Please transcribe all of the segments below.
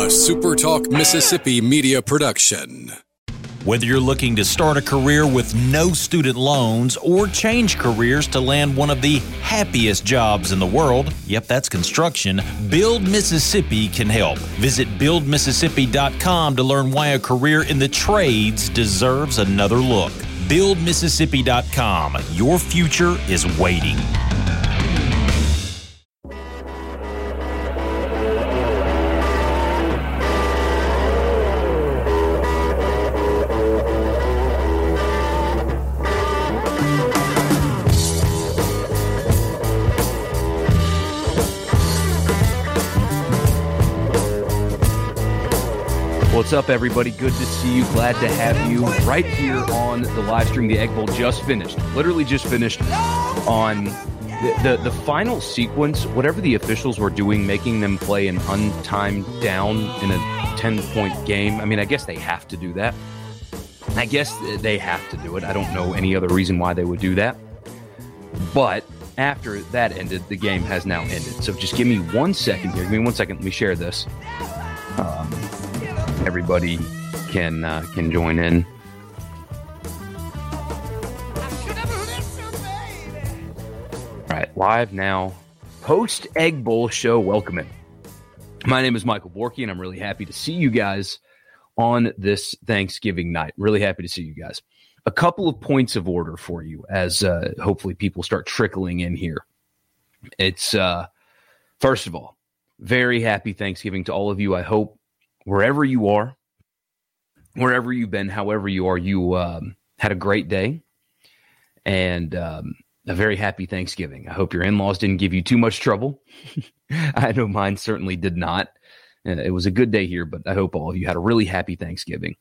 SuperTalk Mississippi media production. Whether you're looking to start a career with no student loans or change careers to land one of the happiest jobs in the world, yep, that's construction, Build Mississippi can help. Visit buildmississippi.com to learn why a career in the trades deserves another look. Buildmississippi.com. Your future is waiting. What's up, everybody? Good to see you. Glad to have you right here on the live stream. The Egg Bowl just finished. Literally just finished on the final sequence. Whatever the officials were doing, making them play an untimed down in a 10-point game. I mean, I guess they have to do that. I guess they have to do it. I don't know any other reason why they would do that. But after that ended, the game has now ended. So just give me 1 second here. Give me 1 second. Let me share this. Everybody can join in. All right, live now, post Egg Bowl show. Welcome in. My name is Michael Borky, and I'm really happy to see you guys on this Thanksgiving night. Really happy to see you guys. A couple of points of order for you as hopefully people start trickling in here. It's first of all, very happy Thanksgiving to all of you. I hope wherever you are, wherever you've been, however you are, you had a great day and a very happy Thanksgiving. I hope your in-laws didn't give you too much trouble. I know mine certainly did not. It was a good day here, but I hope all of you had a really happy Thanksgiving.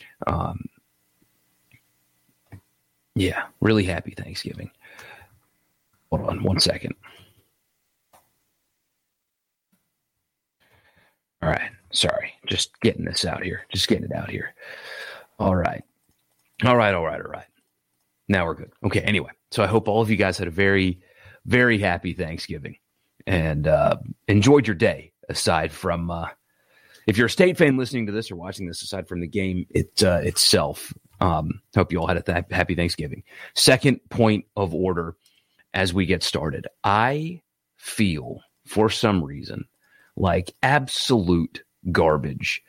Yeah, really happy Thanksgiving. Hold on 1 second. All right. Sorry. Just getting this out here. Just getting it out here. All right. All right. Now we're good. Okay. Anyway, so I hope all of you guys had a very, very happy Thanksgiving and enjoyed your day aside from, if you're a State fan listening to this or watching this, aside from the game itself. Hope you all had a happy Thanksgiving. Second point of order as we get started. I feel for some reason like absolute garbage.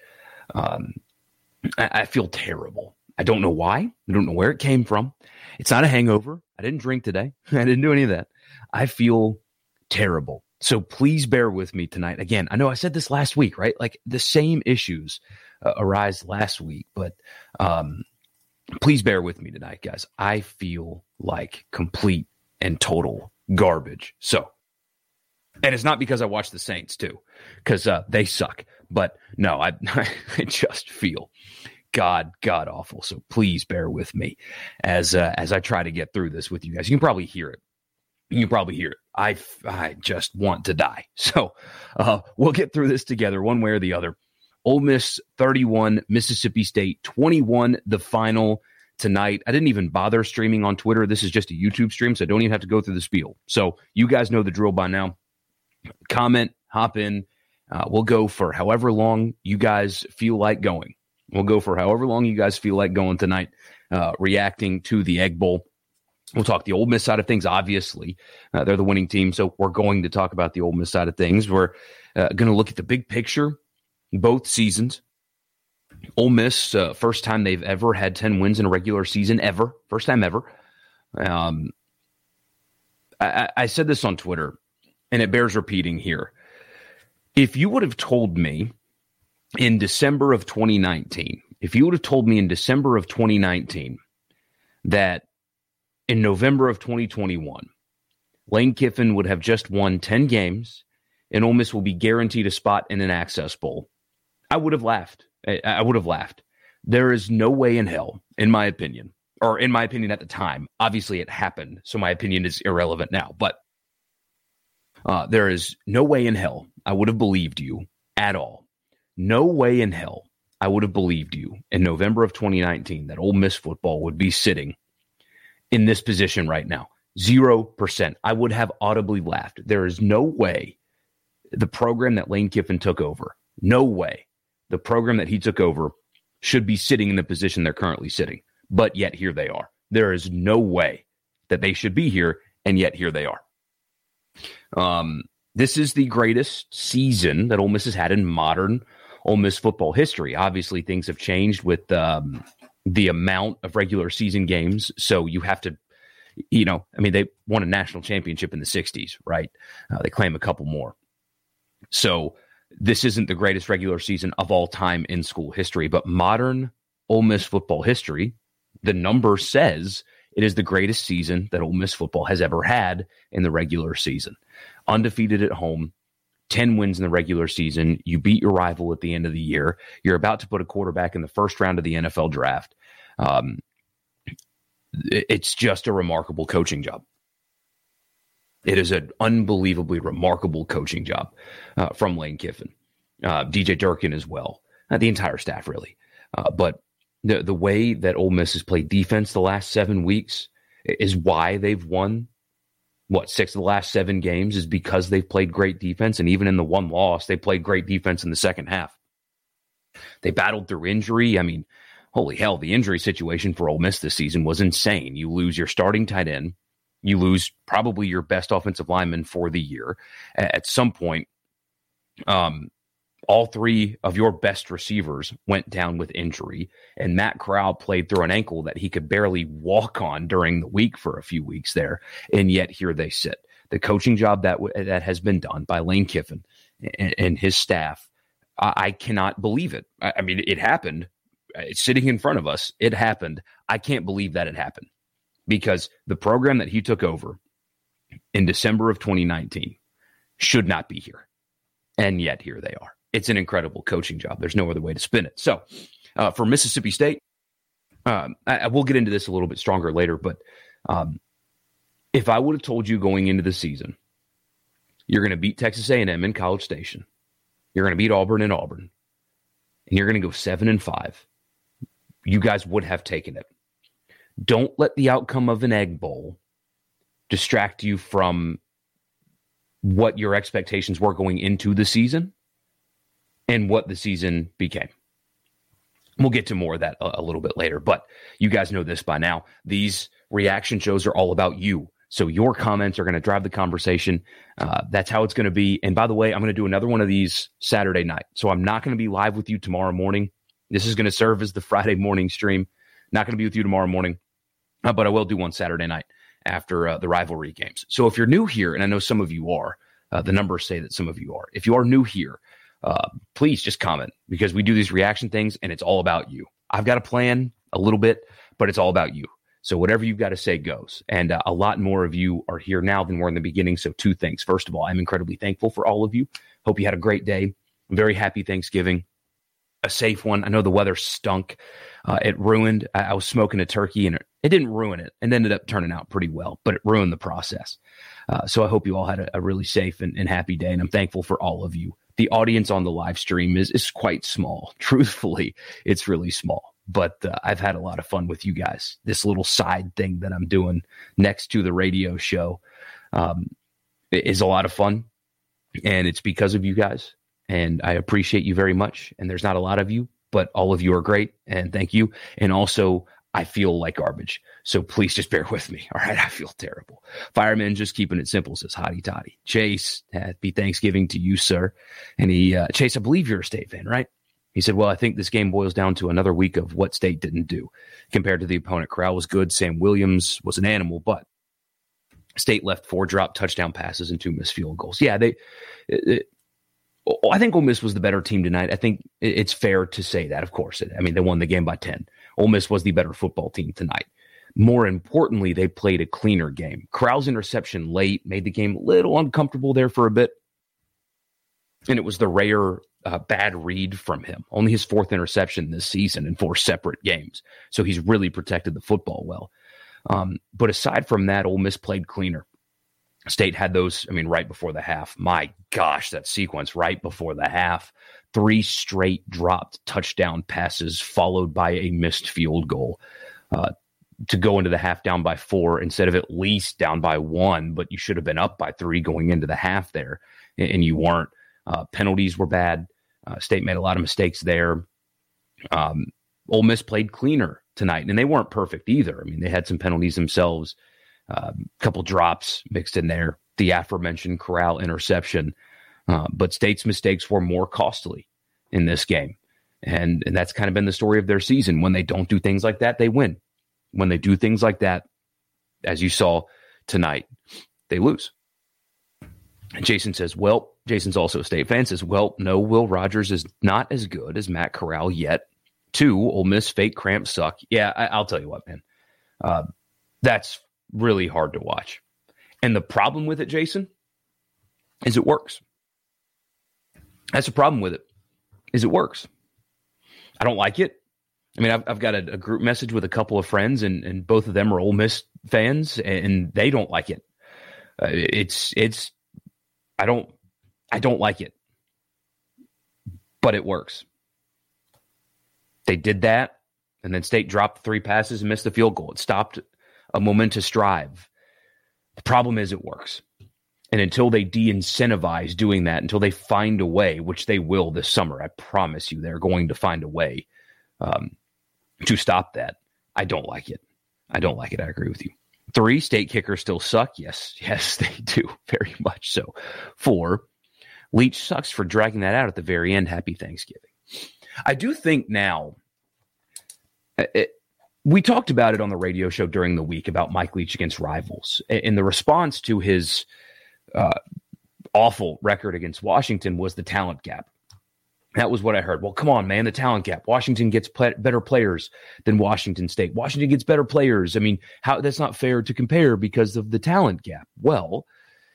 I feel terrible. I don't know why. I don't know where it came from. It's not a hangover. I didn't drink today. I didn't do any of that. I feel terrible. So please bear with me tonight. Again, I know I said this last week, right? Like the same issues arise last week, but please bear with me tonight, guys. I feel like complete and total garbage. So, and it's not because I watch the Saints too, because they suck. But no, I just feel God awful. So please bear with me as I try to get through this with you guys. You can probably hear it. I just want to die. So we'll get through this together one way or the other. Ole Miss 31, Mississippi State 21, the final tonight. I didn't even bother streaming on Twitter. This is just a YouTube stream, so I don't even have to go through the spiel. So you guys know the drill by now. Comment, hop in. We'll go for however long you guys feel like going. Tonight, reacting to the Egg Bowl. We'll talk the Ole Miss side of things, obviously. They're the winning team, so we're going to talk about the Ole Miss side of things. We're going to look at the big picture, both seasons. Ole Miss, first time they've ever had 10 wins in a regular season, ever. First time ever. I said this on Twitter, and it bears repeating here. If you would have told me in December of 2019, that in November of 2021, Lane Kiffin would have just won 10 games and Ole Miss will be guaranteed a spot in an Access Bowl, I would have laughed. There is no way in hell, in my opinion at the time. Obviously, it happened, so my opinion is irrelevant now. But there is no way in hell I would have believed you at all. No way in hell I would have believed you in November of 2019 that Ole Miss football would be sitting in this position right now. 0%. I would have audibly laughed. There is no way the program that Lane Kiffin took over, no way the program that he took over should be sitting in the position they're currently sitting. But yet here they are. There is no way that they should be here, and yet here they are. This is the greatest season that Ole Miss has had in modern Ole Miss football history. Obviously, things have changed with the amount of regular season games. So you have to, they won a national championship in the 60s, right? They claim a couple more. So this isn't the greatest regular season of all time in school history, but modern Ole Miss football history, the number says it is the greatest season that Ole Miss football has ever had in the regular season. Undefeated at home, 10 wins in the regular season. You beat your rival at the end of the year. You're about to put a quarterback in the first round of the NFL draft. It's just a remarkable coaching job. It is an unbelievably remarkable coaching job from Lane Kiffin, DJ Durkin as well, the entire staff really. But the way that Ole Miss has played defense the last 7 weeks is why they've won, 6 of the last 7 games is because they've played great defense. And even in the one loss, they played great defense in the second half. They battled through injury. I mean, holy hell, the injury situation for Ole Miss this season was insane. You lose your starting tight end. You lose probably your best offensive lineman for the year. At some point, all 3 of your best receivers went down with injury, and Matt Corral played through an ankle that he could barely walk on during the week for a few weeks there, and yet here they sit. The coaching job that has been done by Lane Kiffin and his staff, I cannot believe it. I mean, it happened. It's sitting in front of us. It happened. I can't believe that it happened. Because the program that he took over in December of 2019 should not be here. And yet here they are. It's an incredible coaching job. There's no other way to spin it. So for Mississippi State, I will get into this a little bit stronger later, but if I would have told you going into the season, you're going to beat Texas A&M in College Station, you're going to beat Auburn in Auburn, and you're going to go 7-5, you guys would have taken it. Don't let the outcome of an Egg Bowl distract you from what your expectations were going into the season and what the season became. We'll get to more of that a little bit later, but you guys know this by now. These reaction shows are all about you. So your comments are going to drive the conversation. That's how it's going to be. And by the way, I'm going to do another one of these Saturday night. So I'm not going to be live with you tomorrow morning. This is going to serve as the Friday morning stream. Not going to be with you tomorrow morning, but I will do one Saturday night after the rivalry games. So if you're new here, and I know some of you are, the numbers say that some of you are. If you are new here, please just comment, because we do these reaction things and it's all about you. I've got a plan a little bit, but it's all about you. So whatever you've got to say goes. And a lot more of you are here now than were in the beginning. So 2 things. First of all, I'm incredibly thankful for all of you. Hope you had a great day. I'm very happy Thanksgiving. A safe one. I know the weather stunk. It ruined. I was smoking a turkey, and it didn't ruin it. It ended up turning out pretty well, but it ruined the process. So I hope you all had a really safe and happy day, and I'm thankful for all of you. The audience on the live stream is quite small. Truthfully, it's really small. But I've had a lot of fun with you guys. This little side thing that I'm doing next to the radio show is a lot of fun, and it's because of you guys. And I appreciate you very much. And there's not a lot of you, but all of you are great. And thank you. And also, I feel like garbage. So please just bear with me. All right. I feel terrible. Fireman just keeping it simple says, hotty toddy. Chase, happy Thanksgiving to you, sir. And Chase, I believe you're a State fan, right? He said, well, I think this game boils down to another week of what State didn't do. Compared to the opponent, Corral was good. Sam Williams was an animal, but State left 4 drop touchdown passes and 2 missed field goals. Yeah, I think Ole Miss was the better team tonight. I think it's fair to say that, of course. I mean, they won the game by 10. Ole Miss was the better football team tonight. More importantly, they played a cleaner game. Corral's interception late made the game a little uncomfortable there for a bit. And it was the rare bad read from him. Only his 4th interception this season in 4 separate games. So he's really protected the football well. But aside from that, Ole Miss played cleaner. State had those, right before the half. My gosh, that sequence right before the half. 3 straight dropped touchdown passes followed by a missed field goal to go into the half down by 4 instead of at least down by 1, but you should have been up by 3 going into the half there, and you weren't. Penalties were bad. State made a lot of mistakes there. Ole Miss played cleaner tonight, and they weren't perfect either. I mean, they had some penalties themselves, a couple drops mixed in there, the aforementioned Corral interception. But State's mistakes were more costly in this game. And that's kind of been the story of their season. When they don't do things like that, they win. When they do things like that, as you saw tonight, they lose. And Jason says, well, Jason's also a State fan, says, well, no, Will Rogers is not as good as Matt Corral yet. 2, Ole Miss fake cramps suck. Yeah, I'll tell you what, man. That's really hard to watch. And the problem with it, Jason, is it works. That's the problem with it, is it works. I don't like it. I mean, I've got a group message with a couple of friends, and both of them are Ole Miss fans, and they don't like it. I don't like it, but it works. They did that, and then State dropped 3 passes and missed the field goal. It stopped a momentous drive. The problem is it works. And until they de-incentivize doing that, until they find a way, which they will this summer, I promise you, they're going to find a way to stop that. I don't like it. I don't like it. I agree with you. 3, State kickers still suck. Yes, they do. Very much so. 4, Leach sucks for dragging that out at the very end. Happy Thanksgiving. I do think now, we talked about it on the radio show during the week about Mike Leach against rivals. And the response to his awful record against Washington was the talent gap. That was what I heard. Well, come on, man, the talent gap. Washington gets better players than Washington State. Washington gets better players. I mean, that's not fair to compare because of the talent gap. Well,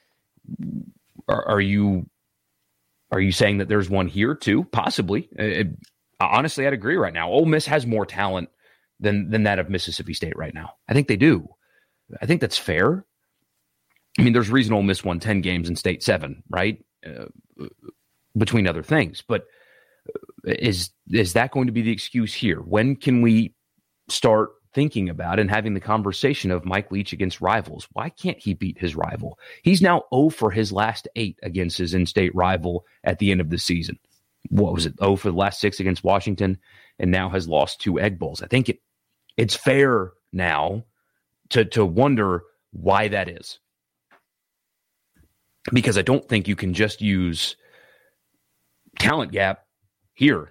are you saying that there's one here too? Possibly. Honestly, I'd agree right now. Ole Miss has more talent than that of Mississippi State right now. I think they do. I think that's fair. I mean, there's a reason Ole Miss won 10 games and State 7, right? Between other things. But is that going to be the excuse here? When can we start thinking about and having the conversation of Mike Leach against rivals? Why can't he beat his rival? He's now 0 for his last 8 against his in-state rival at the end of the season. What was it? 0 for the last 6 against Washington, and now has lost 2 Egg Bowls. I think it's fair now to wonder why that is. Because I don't think you can just use talent gap here.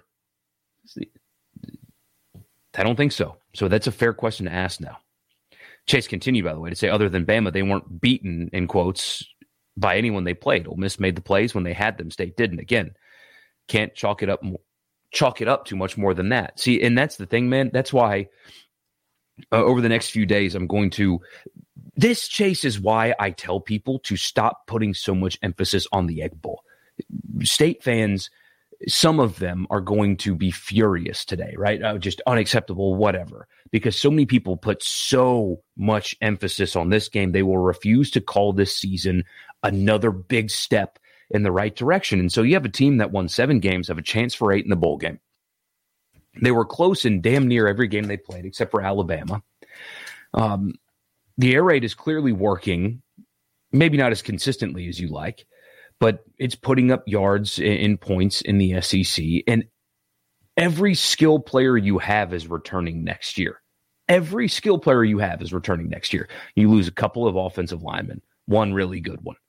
I don't think so. So that's a fair question to ask now. Chase continued, by the way, to say other than Bama, they weren't beaten, in quotes, by anyone they played. Ole Miss made the plays when they had them. State didn't. Again, can't chalk it up too much more than that. See, and that's the thing, man. That's why over the next few days, this, Chase, is why I tell people to stop putting so much emphasis on the Egg Bowl. State fans, some of them are going to be furious today, right? Just unacceptable, whatever, because so many people put so much emphasis on this game. They will refuse to call this season another big step in the right direction. And so you have a team that won 7 games, have a chance for 8 in the bowl game. They were close in damn near every game they played, except for Alabama. The air raid is clearly working, maybe not as consistently as you like, but it's putting up yards in points in the SEC. And every skill player you have is returning next year. Every skill player you have is returning next year. You lose a couple of offensive linemen, one really good one.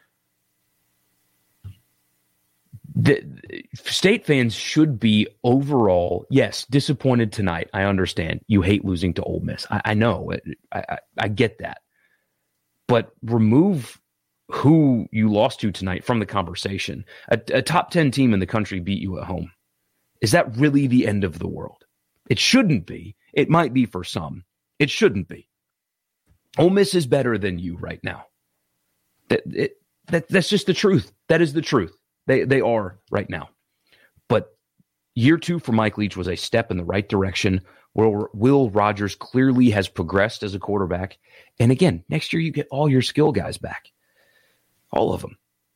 The State fans should be overall, yes, disappointed tonight. I understand. You hate losing to Ole Miss. I know. I get that. But remove who you lost to tonight from the conversation. A top 10 team in the country beat you at home. Is that really the end of the world? It shouldn't be. It might be for some. It shouldn't be. Ole Miss is better than you right now. That's just the truth. That is the truth. They are right now. But year 2 for Mike Leach was a step in the right direction. Will Rogers clearly has progressed as a quarterback. And again, next year you get all your skill guys back. All of them.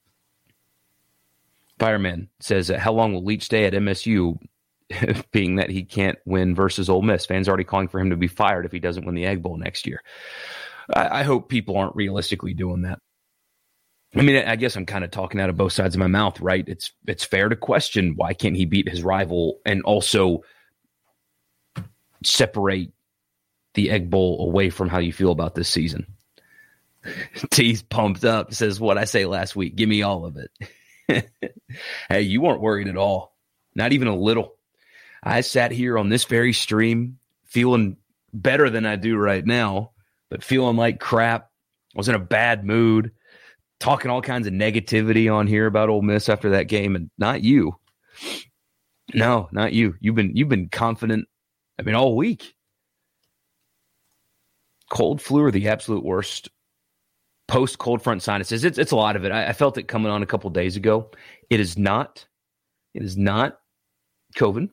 Fireman says, how long will Leach stay at MSU, being that he can't win versus Ole Miss? Fans already calling for him to be fired if he doesn't win the Egg Bowl next year. I hope people aren't realistically doing that. I mean, I guess I'm kind of talking out of both sides of my mouth, right? It's fair to question why can't he beat his rival and also separate the Egg Bowl away from how you feel about this season. T's pumped up, says what I say last week. Give me all of it. Hey, you weren't worried at all. Not even a little. I sat here on this very stream feeling better than I do right now, but feeling like crap. I was in a bad mood, talking all kinds of negativity on here about Ole Miss after that game, and not you. No, not you. You've been confident, I mean, all week. Cold flu are the absolute worst. Post-cold front sinuses. It's a lot of it. I felt it coming on a couple days ago. It is not COVID.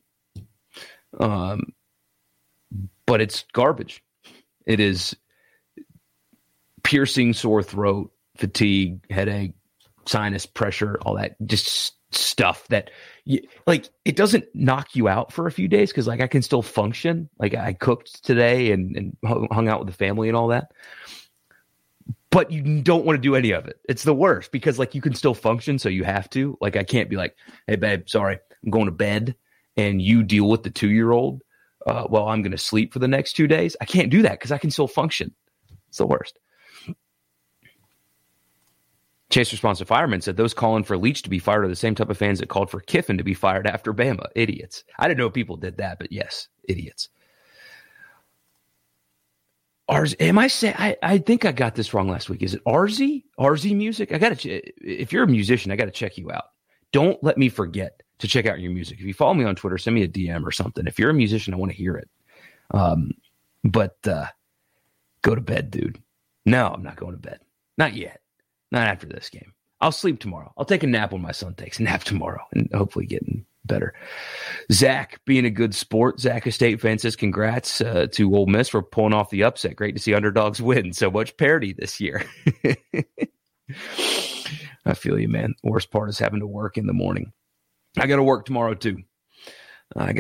But it's garbage. It is piercing sore throat, fatigue, headache, sinus pressure, all that just stuff that it doesn't knock you out for a few days because I can still function. Like I cooked today and hung out with the family and all that. But you don't want to do any of it. It's the worst because you can still function, so you have to. I can't be like, hey, babe, sorry, I'm going to bed, and you deal with the 2-year-old while I'm going to sleep for the next 2 days. I can't do that because I can still function. It's the worst. Chase Responsive Fireman said those calling for Leach to be fired are the same type of fans that called for Kiffin to be fired after Bama. Idiots. I didn't know people did that, but yes, idiots. Am I saying? I think I got this wrong last week. Is it RZ? RZ music? If you're a musician, I got to check you out. Don't let me forget to check out your music. If you follow me on Twitter, send me a DM or something. If you're a musician, I want to hear it. But go to bed, dude. No, I'm not going to bed. Not yet. Not after this game. I'll sleep tomorrow. I'll take a nap when my son takes a nap tomorrow and hopefully getting better. Zach, being a good sport. Zach, a State fan, says congrats to Ole Miss for pulling off the upset. Great to see underdogs win. So much parity this year. I feel you, man. Worst part is having to work in the morning. I got to work tomorrow, too. I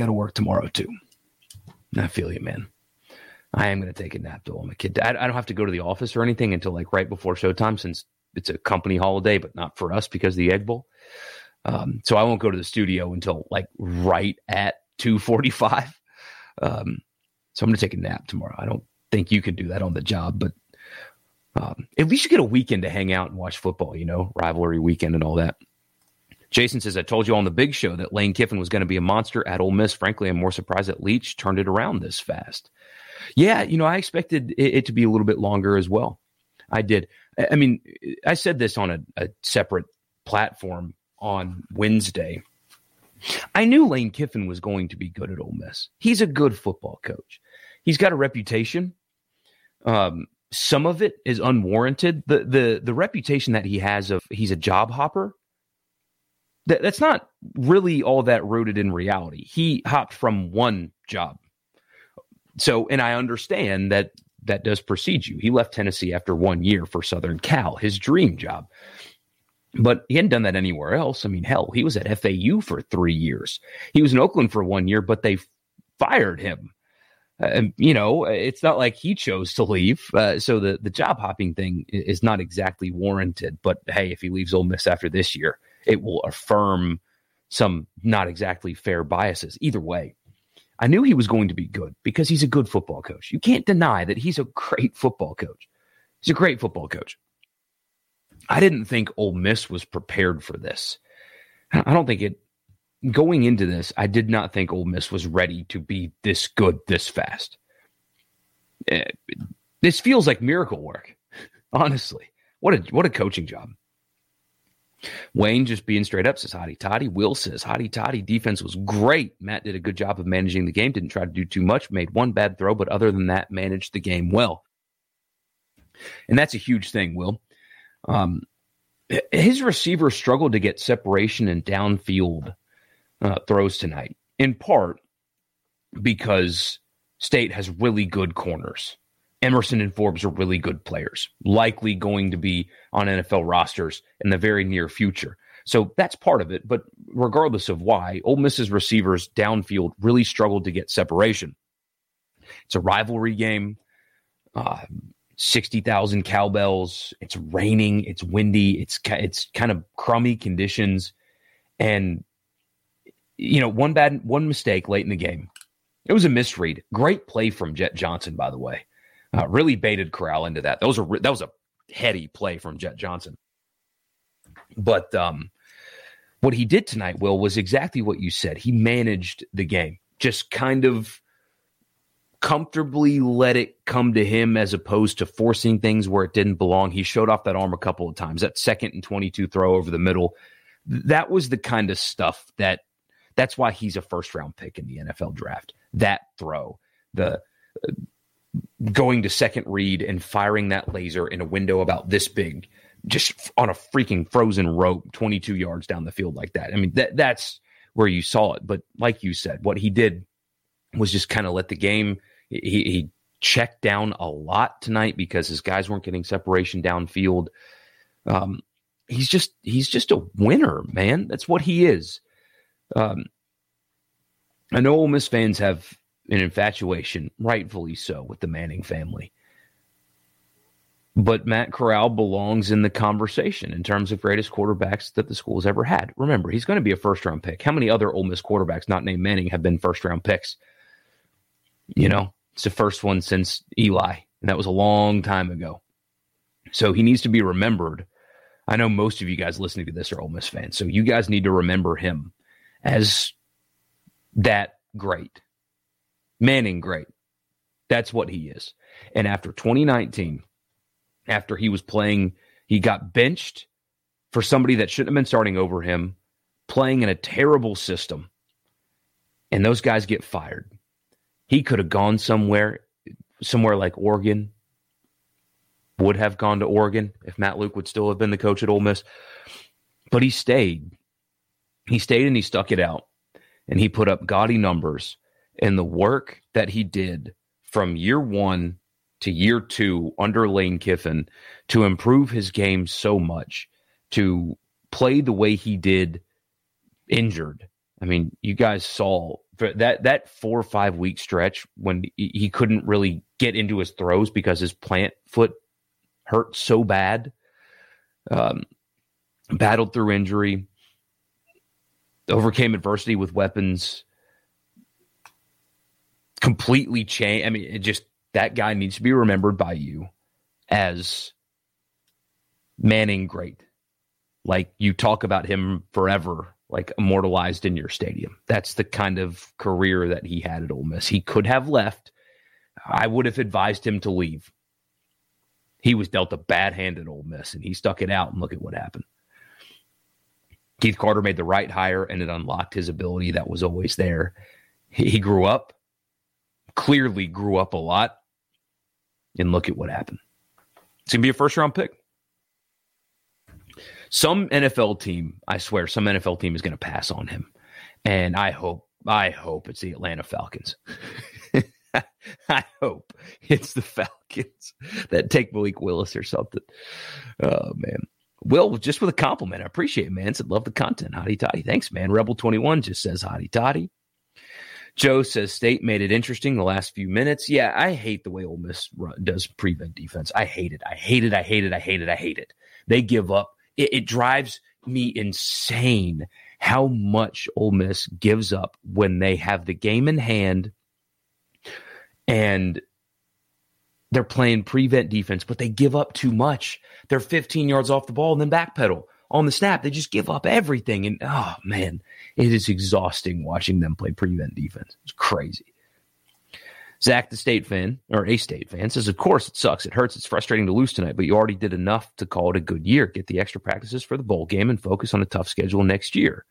feel you, man. I am going to take a nap, though. I'm a kid. I don't have to go to the office or anything until right before showtime since it's a company holiday, but not for us because of the Egg Bowl. So I won't go to the studio until right at 2:45. So I'm going to take a nap tomorrow. I don't think you can do that on the job, but at least you get a weekend to hang out and watch football, rivalry weekend and all that. Jason says, I told you on the big show that Lane Kiffin was going to be a monster at Ole Miss. Frankly, I'm more surprised that Leach turned it around this fast. Yeah, I expected it to be a little bit longer as well. I did. I mean, I said this on a separate platform on Wednesday. I knew Lane Kiffin was going to be good at Ole Miss. He's a good football coach. He's got a reputation. Some of it is unwarranted. The reputation that he has of he's a job hopper, that's not really all that rooted in reality. He hopped from one job. So, and I understand that does precede you. He left Tennessee after 1 year for Southern Cal, his dream job. But he hadn't done that anywhere else. I mean, hell, he was at FAU for 3 years. He was in Oakland for 1 year, but they fired him. It's not like he chose to leave. So the job hopping thing is not exactly warranted. But hey, if he leaves Ole Miss after this year, it will affirm some not exactly fair biases. Either way, I knew he was going to be good because he's a good football coach. You can't deny that he's a great football coach. He's a great football coach. I didn't think Ole Miss was prepared for this. I don't think going into this, I did not think Ole Miss was ready to be this good this fast. This feels like miracle work, honestly. What a coaching job. Wayne just being straight up says hotty toddy. Will says hotty toddy. Defense was great. Matt did a good job of managing the game. Didn't try to do too much. Made one bad throw, but other than that, managed the game well. And that's a huge thing, Will. His receivers struggled to get separation and downfield throws tonight, in part because State has really good corners. Emerson and Forbes are really good players, likely going to be on NFL rosters in the very near future. So that's part of it. But regardless of why, Ole Miss's receivers downfield really struggled to get separation. It's a rivalry game. 60,000 cowbells. It's raining. It's windy. It's kind of crummy conditions. And, one mistake late in the game. It was a misread. Great play from Jet Johnson, by the way. Really baited Corral into that. That was a heady play from Jet Johnson. But what he did tonight, Will, was exactly what you said. He managed the game. Just kind of comfortably let it come to him as opposed to forcing things where it didn't belong. He showed off that arm a couple of times. That 2nd and 22 throw over the middle. That was the kind of stuff that's why he's a first-round pick in the NFL draft. That throw, the going to second read and firing that laser in a window about this big, just on a freaking frozen rope, 22 yards down the field like that. I mean, that's where you saw it. But like you said, what he did was just kind of let the game. He checked down a lot tonight because his guys weren't getting separation downfield. He's just a winner, man. That's what he is. I know Ole Miss fans have an infatuation, rightfully so, with the Manning family. But Matt Corral belongs in the conversation in terms of greatest quarterbacks that the school's ever had. Remember, he's going to be a first-round pick. How many other Ole Miss quarterbacks not named Manning have been first-round picks? It's the first one since Eli, and that was a long time ago. So he needs to be remembered. I know most of you guys listening to this are Ole Miss fans, so you guys need to remember him as that great. Manning great. That's what he is. And after 2019, after he was playing, he got benched for somebody that shouldn't have been starting over him, playing in a terrible system, and those guys get fired. He could have gone somewhere like Oregon, would have gone to Oregon if Matt Luke would still have been the coach at Ole Miss. But he stayed. He stayed and he stuck it out. And he put up gaudy numbers. And the work that he did from year 1 to year 2 under Lane Kiffin to improve his game so much, to play the way he did injured. I mean, you guys saw that 4 or 5 week stretch when he couldn't really get into his throws because his plant foot hurt so bad. Battled through injury, overcame adversity with weapons, completely changed. I mean, that guy needs to be remembered by you as Manning great. Like, you talk about him forever, like immortalized in your stadium. That's the kind of career that he had at Ole Miss. He could have left. I would have advised him to leave. He was dealt a bad hand at Ole Miss, and he stuck it out, and look at what happened. Keith Carter made the right hire, and it unlocked his ability that was always there. He grew up, clearly grew up a lot, and look at what happened. It's going to be a first-round pick. Some NFL team, I swear, some NFL team is going to pass on him. And I hope it's the Atlanta Falcons. I hope it's the Falcons that take Malik Willis or something. Oh, man. Will, just with a compliment. I appreciate it, man. Said, love the content. Hotty toddy. Thanks, man. Rebel21 just says hotty toddy. Joe says State made it interesting the last few minutes. Yeah, I hate the way Ole Miss does prevent defense. I hate it. I hate it. They give up. It drives me insane how much Ole Miss gives up when they have the game in hand and they're playing prevent defense, but they give up too much. They're 15 yards off the ball and then backpedal. On the snap, they just give up everything. And, oh, man, it is exhausting watching them play prevent defense. It's crazy. Zach, the State fan, or a State fan, says, of course it sucks. It hurts. It's frustrating to lose tonight, but you already did enough to call it a good year. Get the extra practices for the bowl game and focus on a tough schedule next year.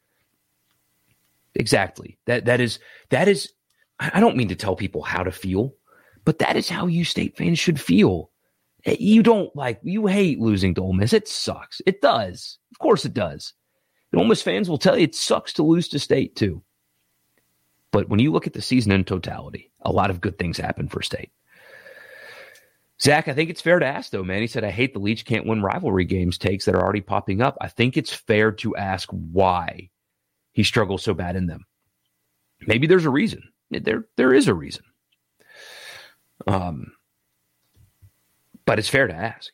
Exactly. That is. I don't mean to tell people how to feel, but that is how you State fans should feel. You hate losing to Ole Miss. It sucks. It does. Of course it does. And Ole Miss fans will tell you it sucks to lose to State too. But when you look at the season in totality, a lot of good things happen for State. Zach, I think it's fair to ask, though, man. He said, I hate the Leach can't win rivalry games takes that are already popping up. I think it's fair to ask why he struggles so bad in them. Maybe there's a reason. There is a reason. But it's fair to ask.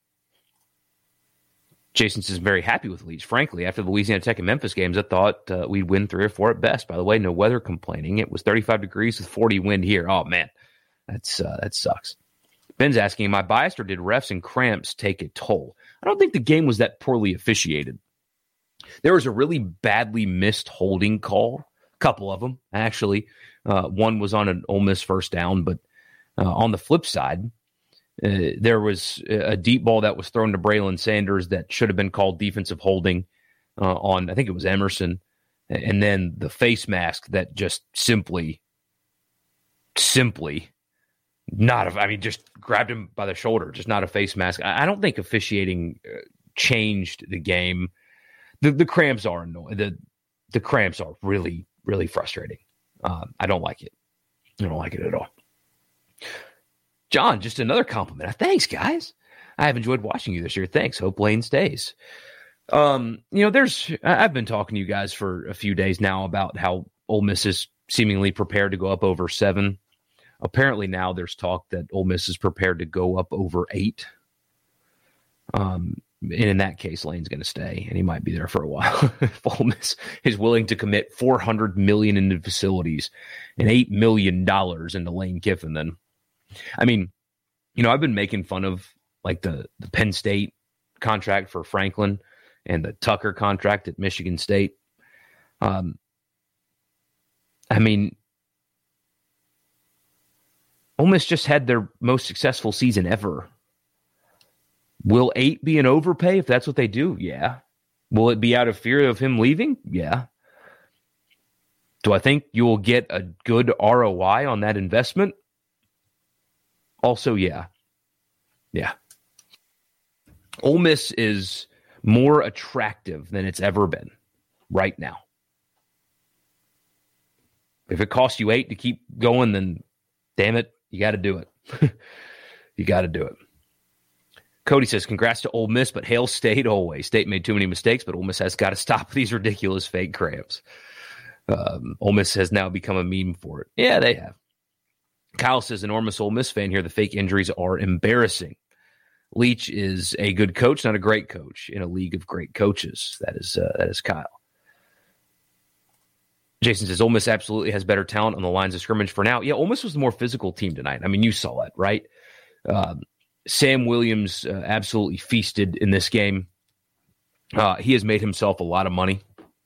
Jason is very happy with Leach. Frankly, after the Louisiana Tech and Memphis games, I thought we'd win 3 or 4 at best. By the way, no weather complaining. It was 35 degrees with 40 wind here. Oh, man, that sucks. Ben's asking, am I biased or did refs and cramps take a toll? I don't think the game was that poorly officiated. There was a really badly missed holding call, a couple of them, actually. One was on an Ole Miss first down, but on the flip side, there was a deep ball that was thrown to Braylon Sanders that should have been called defensive holding on, I think it was Emerson. And then the face mask that just simply just grabbed him by the shoulder, just not a face mask. I don't think officiating changed the game. The cramps are annoying. The cramps are really, really frustrating. I don't like it. I don't like it at all. John, just another compliment. Thanks, guys. I have enjoyed watching you this year. Thanks. Hope Lane stays. I've been talking to you guys for a few days now about how Ole Miss is seemingly prepared to go up over 7. Apparently now there's talk that Ole Miss is prepared to go up over 8. And in that case, Lane's going to stay, and he might be there for a while. If Ole Miss is willing to commit $400 million into facilities and $8 million into Lane Kiffin, then I mean, I've been making fun of like the Penn State contract for Franklin and the Tucker contract at Michigan State. Ole Miss just had their most successful season ever. Will 8 be an overpay if that's what they do? Yeah. Will it be out of fear of him leaving? Yeah. Do I think you will get a good ROI on that investment? Also, yeah. Yeah. Ole Miss is more attractive than it's ever been right now. If it costs you 8 to keep going, then damn it, you got to do it. You got to do it. Cody says, congrats to Ole Miss, but Hail State always. State made too many mistakes, but Ole Miss has got to stop these ridiculous fake cramps. Ole Miss has now become a meme for it. Yeah, they have. Kyle says, enormous Ole Miss fan here. The fake injuries are embarrassing. Leach is a good coach, not a great coach, in a league of great coaches. That is Kyle. Jason says, Ole Miss absolutely has better talent on the lines of scrimmage for now. Yeah, Ole Miss was the more physical team tonight. I mean, you saw it, right? Sam Williams absolutely feasted in this game. He has made himself a lot of money.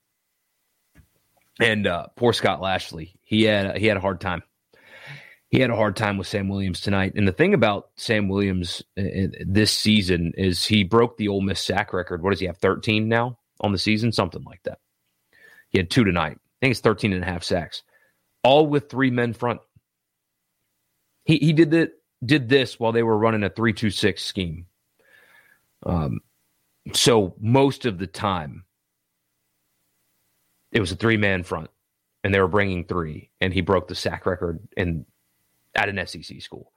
And poor Scott Lashley, he had a hard time. He had a hard time with Sam Williams tonight. And the thing about Sam Williams this season is he broke the Ole Miss sack record. What does he have, 13 now on the season? Something like that. He had 2 tonight. I think it's 13 and a half sacks. All with 3 men front. He did this while they were running a 3-2-6 scheme. So most of the time, it was a 3-man front, and they were bringing 3, and he broke the sack record at an SEC school.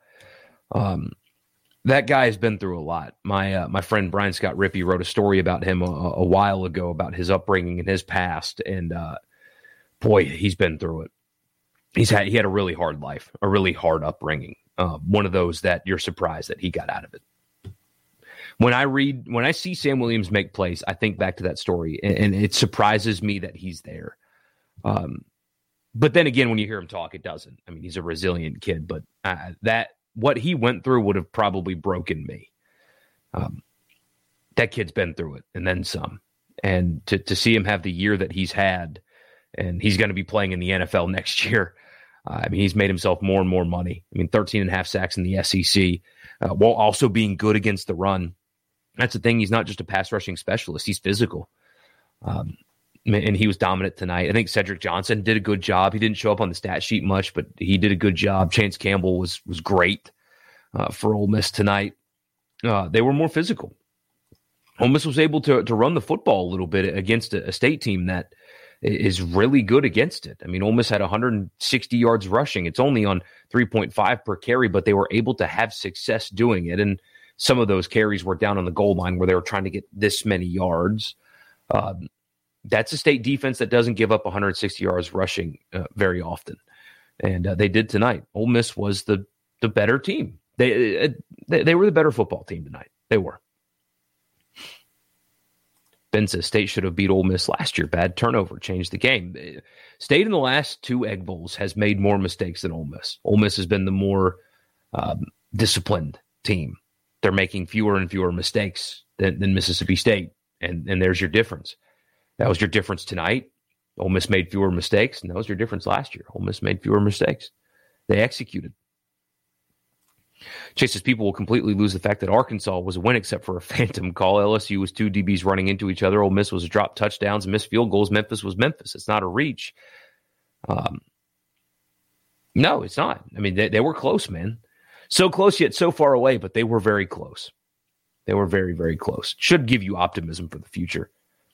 That guy has been through a lot. My friend Brian Scott Rippey wrote a story about him a while ago about his upbringing and his past, and boy, he's been through it. He had a really hard life, a really hard upbringing. One of those that you're surprised that he got out of it. When I see Sam Williams make plays, I think back to that story, and it surprises me that he's there. But then again, when you hear him talk, it doesn't. I mean, he's a resilient kid, but what he went through would have probably broken me. That kid's been through it, and then some. And to see him have the year that he's had, and he's going to be playing in the NFL next year. He's made himself more and more money. 13 and a half sacks in the SEC, while also being good against the run. That's the thing. He's not just a pass rushing specialist. He's physical. And he was dominant tonight. I think Cedric Johnson did a good job. He didn't show up on the stat sheet much, but he did a good job. Chance Campbell was great for Ole Miss tonight. They were more physical. Ole Miss was able to run the football a little bit against a state team that is really good against it. Ole Miss had 160 yards rushing. It's only on 3.5 per carry, but they were able to have success doing it. And some of those carries were down on the goal line where they were trying to get this many yards. That's a state defense that doesn't give up 160 yards rushing very often. And they did tonight. Ole Miss was the better team. They were the better football team tonight. They were. Ben says State should have beat Ole Miss last year. Bad turnover changed the game. State in the last 2 Egg Bowls has made more mistakes than Ole Miss. Ole Miss has been the more disciplined team. They're making fewer and fewer mistakes than Mississippi State, and there's your difference. That was your difference tonight. Ole Miss made fewer mistakes, and that was your difference last year. Ole Miss made fewer mistakes. They executed. Chase says people will completely lose the fact that Arkansas was a win except for a phantom call. LSU was 2 DBs running into each other. Ole Miss was dropped touchdowns and missed field goals. Memphis was Memphis. It's not a reach. No, it's not. I mean, they were close, man. So close yet so far away, but they were very close. They were very, very close. Should give you optimism for the future.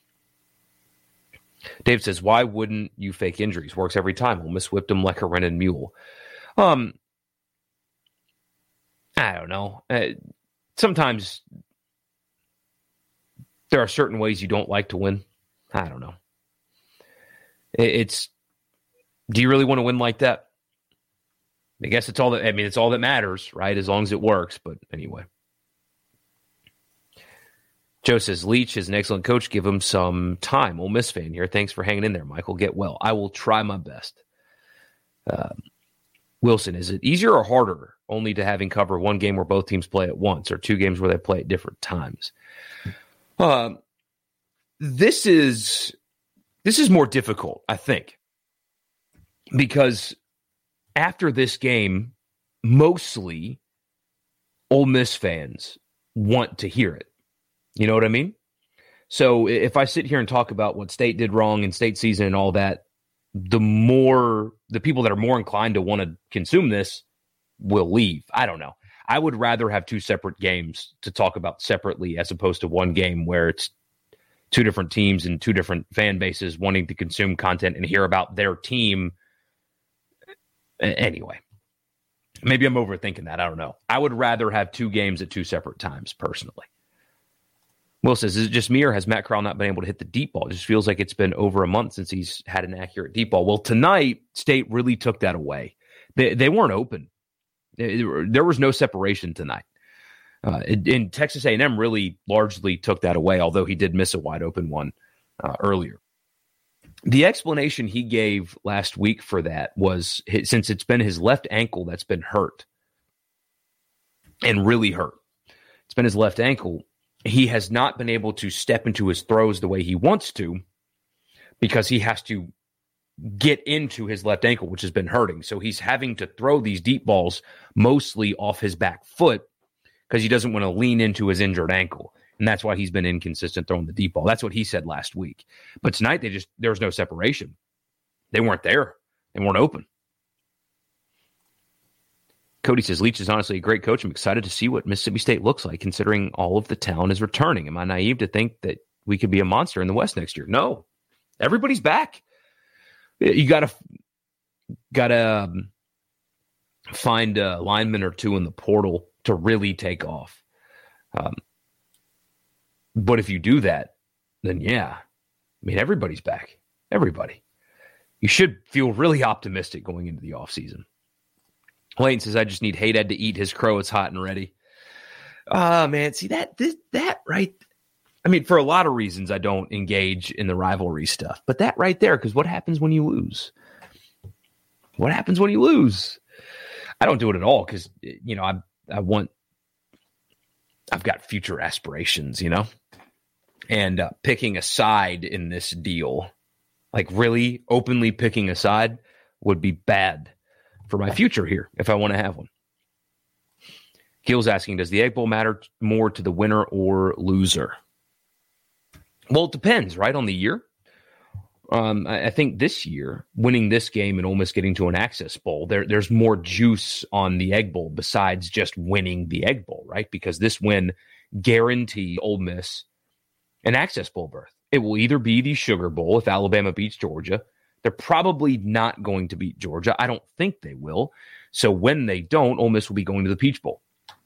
Dave says, why wouldn't you fake injuries? Works every time. Ole Miss whipped them like a rented mule. I don't know. Sometimes there are certain ways you don't like to win. I don't know. Do you really want to win like that? I guess it's all that matters, right? As long as it works. But anyway. Joe says, Leach is an excellent coach. Give him some time. Ole Miss fan here. Thanks for hanging in there, Michael. Get well. I will try my best. Wilson, is it easier or harder only to having cover one game where both teams play at once or 2 games where they play at different times? This is more difficult, I think, because after this game, mostly Ole Miss fans want to hear it. You know what I mean? So if I sit here and talk about what State did wrong in State season and all that, the people that are more inclined to want to consume this will leave. I don't know. I would rather have 2 separate games to talk about separately as opposed to one game where it's 2 different teams and 2 different fan bases wanting to consume content and hear about their team. Anyway, maybe I'm overthinking that. I don't know. I would rather have 2 games at 2 separate times personally. Will says, is it just me or has Matt Corral not been able to hit the deep ball? It just feels like it's been over a month since he's had an accurate deep ball. Well, tonight, State really took that away. They weren't open. There was no separation tonight. And Texas A&M really largely took that away, although he did miss a wide open one earlier. The explanation he gave last week for that was since it's been his left ankle that's been hurt and really hurt. It's been his left ankle. He has not been able to step into his throws the way he wants to because he has to get into his left ankle, which has been hurting. So he's having to throw these deep balls mostly off his back foot because he doesn't want to lean into his injured ankle. And that's why he's been inconsistent throwing the deep ball. That's what he said last week. But tonight, there was no separation. They weren't there. They weren't open. Cody says, Leach is honestly a great coach. I'm excited to see what Mississippi State looks like, considering all of the talent is returning. Am I naive to think that we could be a monster in the West next year? No. Everybody's back. You got to find a lineman or 2 in the portal to really take off. But if you do that, then yeah. I mean, everybody's back. Everybody. You should feel really optimistic going into the offseason. Lane says, I just need Haydad to eat his crow. It's hot and ready. Man, see that right. I mean, for a lot of reasons, I don't engage in the rivalry stuff. But that right there, because what happens when you lose? What happens when you lose? I don't do it at all because, you know, I've got future aspirations, you know? And picking a side in this deal, like really openly picking a side, would be bad for my future here if I want to have one. Gil's asking, does the Egg Bowl matter more to the winner or loser? Well, it depends, right, on the year. I think this year, winning this game and Ole Miss getting to an Access Bowl, there's more juice on the Egg Bowl besides just winning the Egg Bowl, right? Because this win guarantees Ole Miss an Access Bowl berth. It will either be the Sugar Bowl if Alabama beats Georgia. They're probably not going to beat Georgia. I don't think they will. So when they don't, Ole Miss will be going to the Peach Bowl.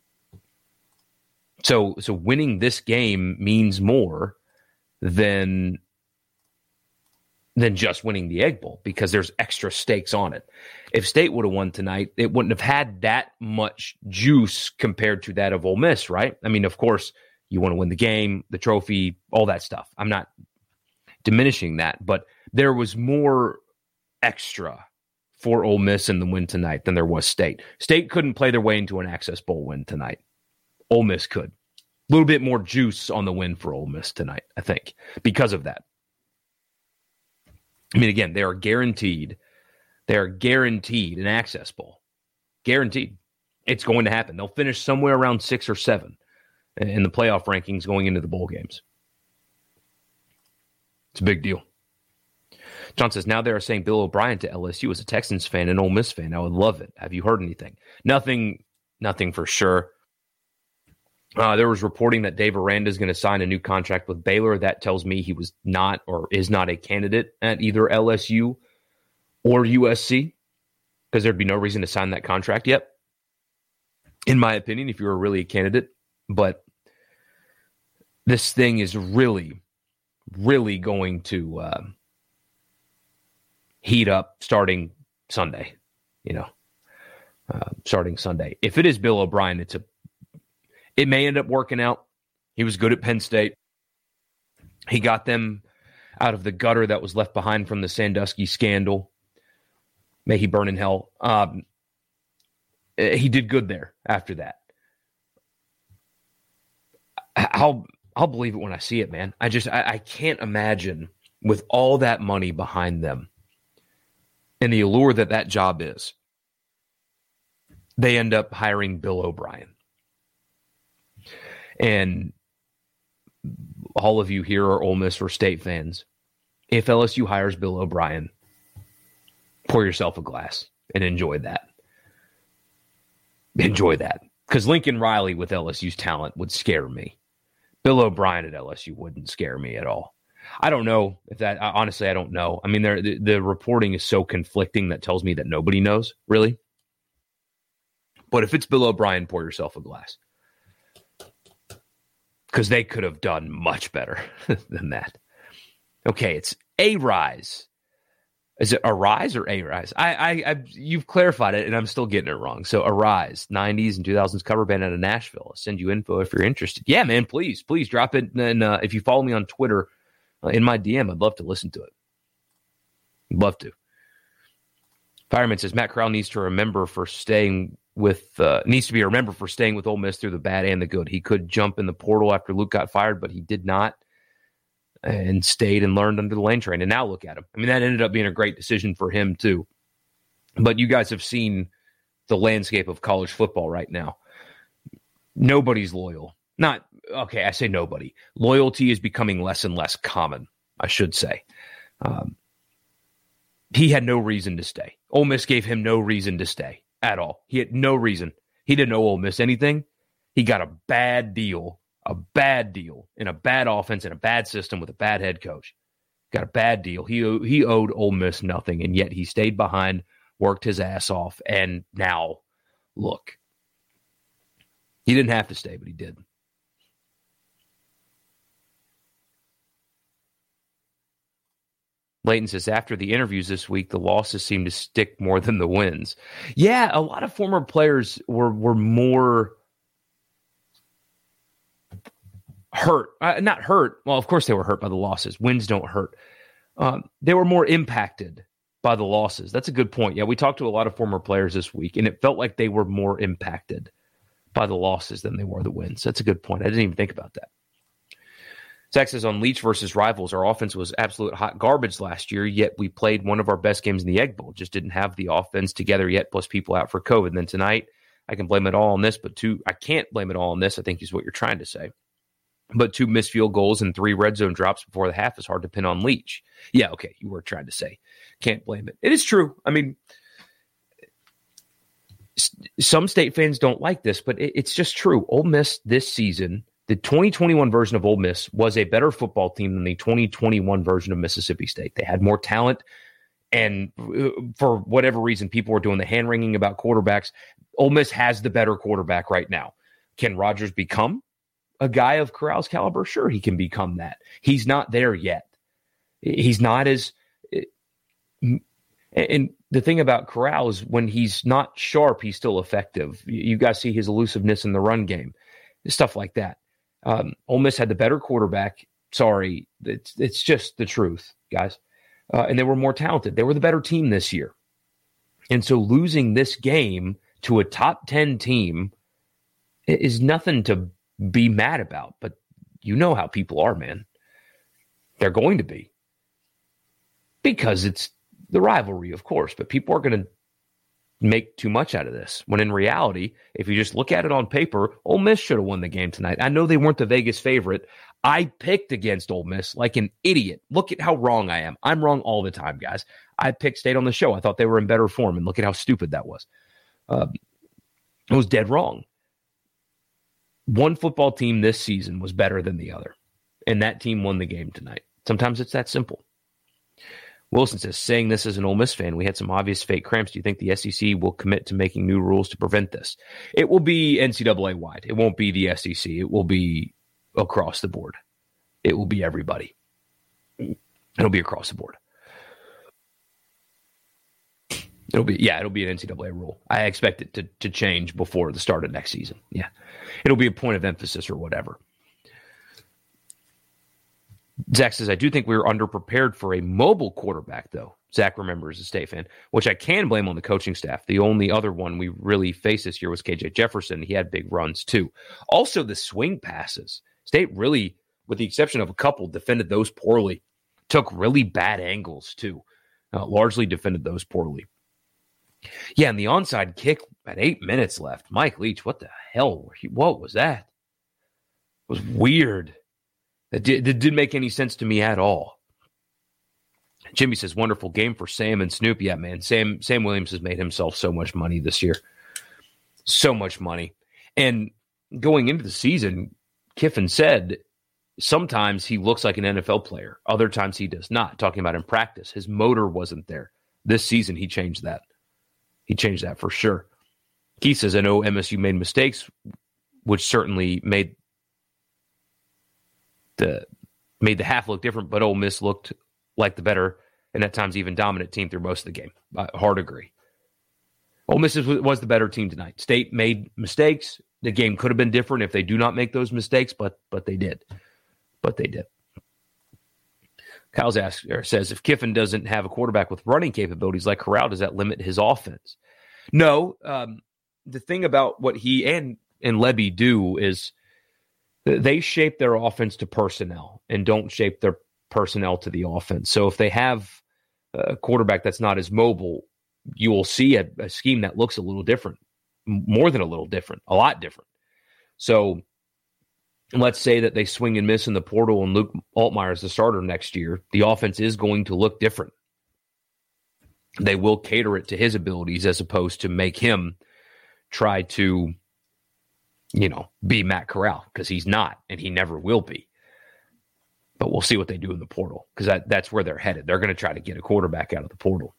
So winning this game means more than than just winning the Egg Bowl because there's extra stakes on it. If State would have won tonight, it wouldn't have had that much juice compared to that of Ole Miss, right? I mean, of course, you want to win the game, the trophy, all that stuff. I'm not diminishing that, but there was more extra for Ole Miss in the win tonight than there was State. State couldn't play their way into an Access Bowl win tonight. Ole Miss could. A little bit more juice on the win for Ole Miss tonight, I think, because of that. I mean, again, they are guaranteed an Access Bowl. Guaranteed. It's going to happen. They'll finish somewhere around 6 or 7 in the playoff rankings going into the bowl games. It's a big deal. John says, now they are saying Bill O'Brien to LSU as a Texans fan and Ole Miss fan. I would love it. Have you heard anything? Nothing for sure. There was reporting that Dave Aranda is going to sign a new contract with Baylor. That tells me he was not or is not a candidate at either LSU or USC because there'd be no reason to sign that contract yet, in my opinion, if you were really a candidate. But this thing is really, really going to heat up starting Sunday, starting Sunday. If it is Bill O'Brien, it may end up working out. He was good at Penn State. He got them out of the gutter that was left behind from the Sandusky scandal. May he burn in hell. He did good there after that. I'll believe it when I see it, man. I can't imagine with all that money behind them and the allure that job is, they end up hiring Bill O'Brien. And all of you here are Ole Miss or State fans. If LSU hires Bill O'Brien, pour yourself a glass and enjoy that. Enjoy that. Because Lincoln Riley with LSU's talent would scare me. Bill O'Brien at LSU wouldn't scare me at all. I don't know if that, honestly, I don't know. I mean, the reporting is so conflicting that tells me that nobody knows, really. But if it's Bill O'Brien, pour yourself a glass. Because they could have done much better than that. Okay, it's A-Rise. Is it Arise or A-Rise? You've clarified it, and I'm still getting it wrong. So Arise, 90s and 2000s cover band out of Nashville. I'll send you info if you're interested. Yeah, man, please drop it. And if you follow me on Twitter, in my DM, I'd love to listen to it. I'd love to. Fireman says, Matt Corral needs to be remembered for staying with Ole Miss through the bad and the good. He could jump in the portal after Luke got fired, but he did not and stayed and learned under the Lane train. And now look at him. I mean, that ended up being a great decision for him too. But you guys have seen the landscape of college football right now. Nobody's loyal. I say nobody. Loyalty is becoming less and less common, I should say. He had no reason to stay. Ole Miss gave him no reason to stay at all. He had no reason. He didn't owe Ole Miss anything. He got a bad deal in a bad offense, in a bad system with a bad head coach. Got a bad deal. He owed Ole Miss nothing, and yet he stayed behind, worked his ass off, and now, look. He didn't have to stay, but he did. Leighton says, after the interviews this week, the losses seem to stick more than the wins. Yeah, a lot of former players were more hurt. Not hurt. Well, of course they were hurt by the losses. Wins don't hurt. They were more impacted by the losses. That's a good point. Yeah, we talked to a lot of former players this week, and it felt like they were more impacted by the losses than they were the wins. That's a good point. I didn't even think about that. Texas on Leach versus Rivals. Our offense was absolute hot garbage last year, yet we played one of our best games in the Egg Bowl. Just didn't have the offense together yet, plus people out for COVID. And then tonight, I can blame it all on this, I can't blame it all on this, I think is what you're trying to say. But 2 missed field goals and 3 red zone drops before the half is hard to pin on Leach. Yeah, okay, you were trying to say. Can't blame it. It is true. I mean, some State fans don't like this, but it's just true. Ole Miss this season, the 2021 version of Ole Miss was a better football team than the 2021 version of Mississippi State. They had more talent, and for whatever reason, people were doing the hand-wringing about quarterbacks. Ole Miss has the better quarterback right now. Can Rodgers become a guy of Corral's caliber? Sure, he can become that. He's not there yet. He's not as And the thing about Corral is when he's not sharp, he's still effective. You guys see his elusiveness in the run game, stuff like that. Ole Miss had the better quarterback. Sorry, it's just the truth, guys. And they were more talented. They were the better team this year. And so losing this game to a top 10 team is nothing to be mad about. But you know how people are, man. They're going to be. Because it's the rivalry, of course. But people are going to make too much out of this. When in reality, if you just look at it on paper, Ole Miss should have won the game tonight. I know they weren't the Vegas favorite. I picked against Ole Miss like an idiot. Look at how wrong I am. I'm wrong all the time, guys. I picked State on the show. I thought they were in better form, and look at how stupid that was. It was dead wrong. One football team this season was better than the other, and that team won the game tonight. Sometimes it's that simple. Wilson says, saying this as an Ole Miss fan, we had some obvious fake cramps. Do you think the SEC will commit to making new rules to prevent this? It will be NCAA wide. It won't be the SEC. It will be across the board. It will be everybody. It'll be across the board. It'll be an NCAA rule. I expect it to change before the start of next season. Yeah. It'll be a point of emphasis or whatever. Zach says, I do think we were underprepared for a mobile quarterback, though. Zach remembers a State fan, which I can blame on the coaching staff. The only other one we really faced this year was KJ Jefferson. He had big runs, too. Also, the swing passes. State really, with the exception of a couple, defended those poorly. Took really bad angles, too. Largely defended those poorly. Yeah, and the onside kick at 8 minutes left. Mike Leach, what the hell? What was that? It was weird. It didn't make any sense to me at all. Jimmy says, wonderful game for Sam and Snoop. Yeah, man. Sam Williams has made himself so much money this year. So much money. And going into the season, Kiffin said sometimes he looks like an NFL player. Other times he does not. Talking about in practice. His motor wasn't there. This season he changed that. He changed that for sure. Keith says, I know MSU made mistakes, which certainly made the half look different, but Ole Miss looked like the better and at times even dominant team through most of the game. Hard agree. Ole Miss was the better team tonight. State made mistakes. The game could have been different if they do not make those mistakes, but they did. But they did. Kyle's says, if Kiffin doesn't have a quarterback with running capabilities like Corral, does that limit his offense? No. The thing about what he and Lebby do is they shape their offense to personnel and don't shape their personnel to the offense. So if they have a quarterback that's not as mobile, you will see a scheme that looks a little different, more than a little different, a lot different. So let's say that they swing and miss in the portal and Luke Altmaier is the starter next year. The offense is going to look different. They will cater it to his abilities as opposed to make him try to, be Matt Corral, because he's not, and he never will be. But we'll see what they do in the portal, because that's where they're headed. They're going to try to get a quarterback out of the portal.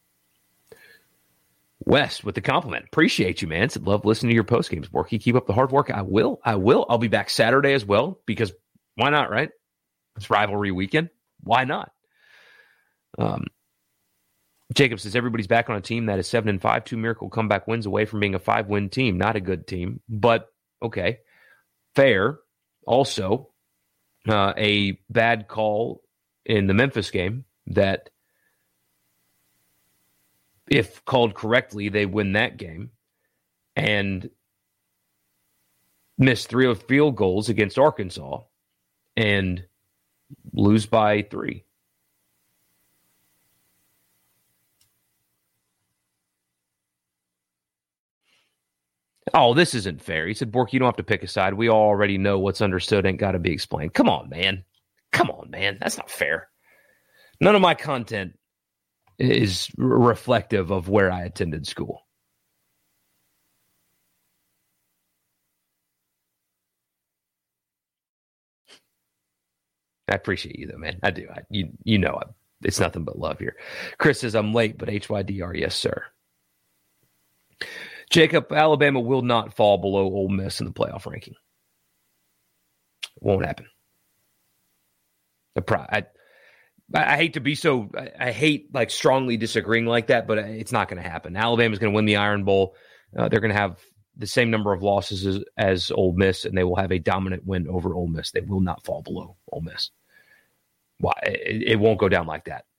Wes with the compliment. Appreciate you, man. Said, love listening to your post games, Borky. Keep up the hard work. I will. I'll be back Saturday as well, because why not, right? It's rivalry weekend. Why not? Jacob says, everybody's back on a team that is 7-5, 2 miracle comeback wins away from being a 5-win team. Not a good team, but okay. Fair. Also, a bad call in the Memphis game that, if called correctly, they win that game, and miss 3 field goals against Arkansas and lose by 3. Oh, this isn't fair. He said, Bork, you don't have to pick a side. We all already know what's understood ain't got to be explained. Come on, man. That's not fair. None of my content is reflective of where I attended school. I appreciate you, though, man. I do. It's nothing but love here. Chris says, I'm late, but HYDR, yes, sir. Jacob, Alabama will not fall below Ole Miss in the playoff ranking. It won't happen. I hate to be so, I hate like strongly disagreeing like that, but it's not going to happen. Alabama's going to win the Iron Bowl. They're going to have the same number of losses as Ole Miss, and they will have a dominant win over Ole Miss. They will not fall below Ole Miss. Why? It won't go down like that.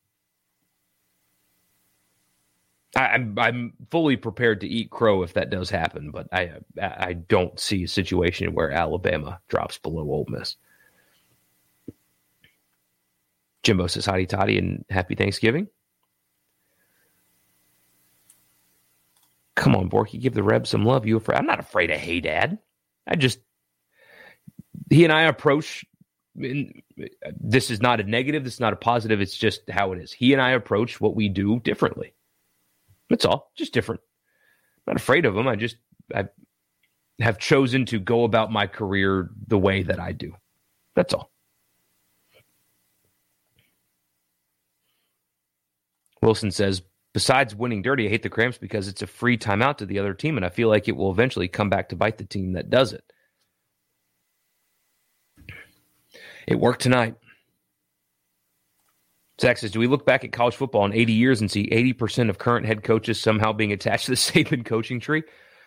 I'm fully prepared to eat crow if that does happen, but I don't see a situation where Alabama drops below Ole Miss. Jimbo says hotty toddy and happy Thanksgiving. Come on, Borky, give the Rebs some love. I'm not afraid of Hey Dad. He and I approach, this is not a negative, this is not a positive, it's just how it is. He and I approach what we do differently. That's all, just different. I'm not afraid of him. I have chosen to go about my career the way that I do. That's all. Wilson says, besides winning dirty, I hate the Cramps because it's a free timeout to the other team, and I feel like it will eventually come back to bite the team that does it. It worked tonight. Zach says, do we look back at college football in 80 years and see 80% of current head coaches somehow being attached to the Saban coaching tree?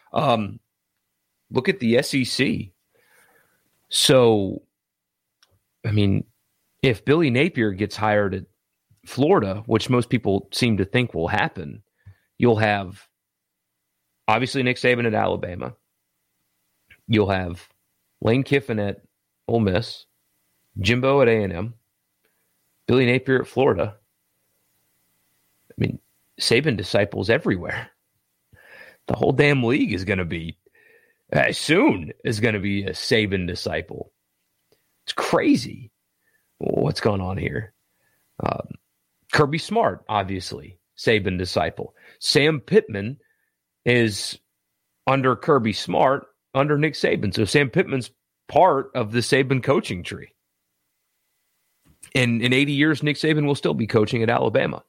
Look at the SEC. So, I mean, if Billy Napier gets hired at Florida, which most people seem to think will happen, you'll have obviously Nick Saban at Alabama. You'll have Lane Kiffin at Ole Miss, Jimbo at A&M, Billy Napier at Florida. I mean, Saban disciples everywhere. The whole damn league is going to be, soon is going to be a Saban disciple. It's crazy what's going on here. Kirby Smart, obviously, Saban disciple. Sam Pittman is under Kirby Smart, under Nick Saban. So Sam Pittman's part of the Saban coaching tree. And in 80 years, Nick Saban will still be coaching at Alabama.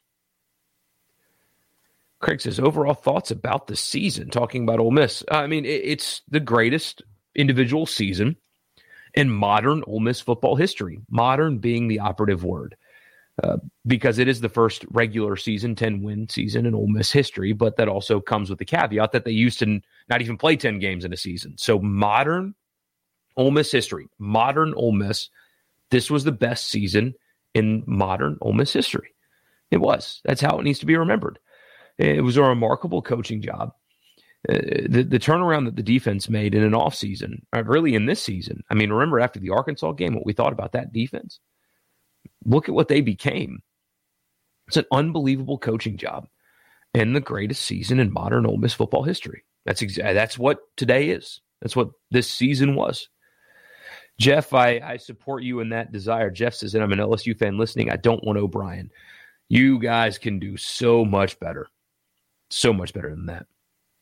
Craig says, overall thoughts about the season, talking about Ole Miss. I mean, it's the greatest individual season in modern Ole Miss football history. Modern being the operative word. Because it is the first regular season, 10-win season in Ole Miss history, but that also comes with the caveat that they used to not even play 10 games in a season. So modern Ole Miss history, modern Ole Miss, this was the best season in modern Ole Miss history. It was. That's how it needs to be remembered. It was a remarkable coaching job. The turnaround that the defense made in an offseason, really in this season. I mean, remember after the Arkansas game, what we thought about that defense? Look at what they became. It's an unbelievable coaching job and the greatest season in modern Ole Miss football history. That's what today is. That's what this season was. Jeff, I support you in that desire. Jeff says, and I'm an LSU fan listening, I don't want O'Brien. You guys can do so much better. So much better than that.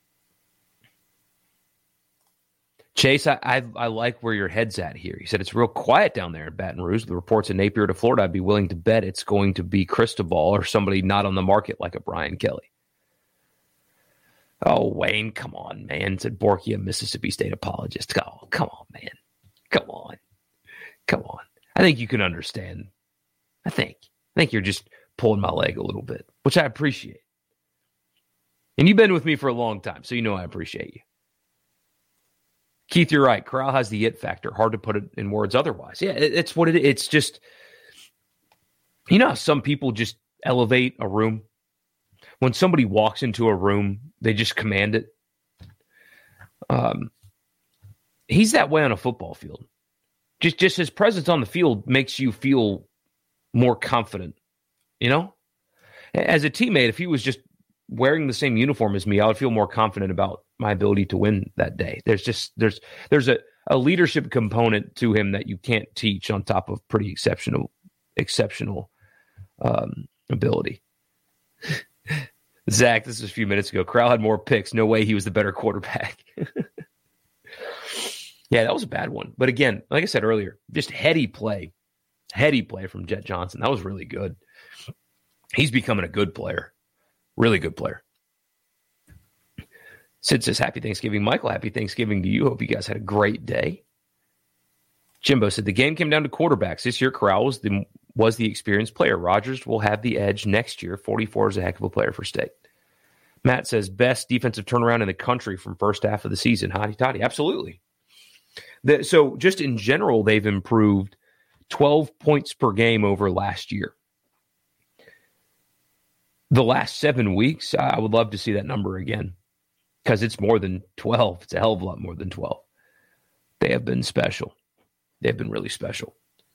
Chase, I like where your head's at here. He said it's real quiet down there in Baton Rouge. The reports in Napier to Florida, I'd be willing to bet it's going to be Cristobal or somebody not on the market like a Brian Kelly. Oh, Wayne, come on, man. Said Borky, a Mississippi State apologist. Oh, come on, man. Come on. Come on. I think you can understand. I think you're just pulling my leg a little bit, which I appreciate. And you've been with me for a long time, so you know I appreciate you. Keith, you're right. Corral has the it factor. Hard to put it in words otherwise. Yeah, it's what it is. It's just, you know how some people just elevate a room? When somebody walks into a room, they just command it. He's that way on a football field. Just his presence on the field makes you feel more confident, you know? As a teammate, if he was just wearing the same uniform as me, I would feel more confident about my ability to win that day. There's a leadership component to him that you can't teach on top of pretty exceptional ability. Zach, this was a few minutes ago. Corral had more picks. No way he was the better quarterback. Yeah, that was a bad one. But again, like I said earlier, just heady play from Jet Johnson. That was really good. He's becoming a good player. Really good player. Sid says, happy Thanksgiving. Michael, happy Thanksgiving to you. Hope you guys had a great day. Jimbo said, the game came down to quarterbacks. This year, Corral was the was the experienced player. Rodgers will have the edge next year. 44 is a heck of a player for State. Matt says, best defensive turnaround in the country from first half of the season. Hotty toddy. Absolutely. So just in general, they've improved 12 points per game over last year. The last 7 weeks, I would love to see that number again because it's more than 12. It's a hell of a lot more than 12. They have been special. They've been really special.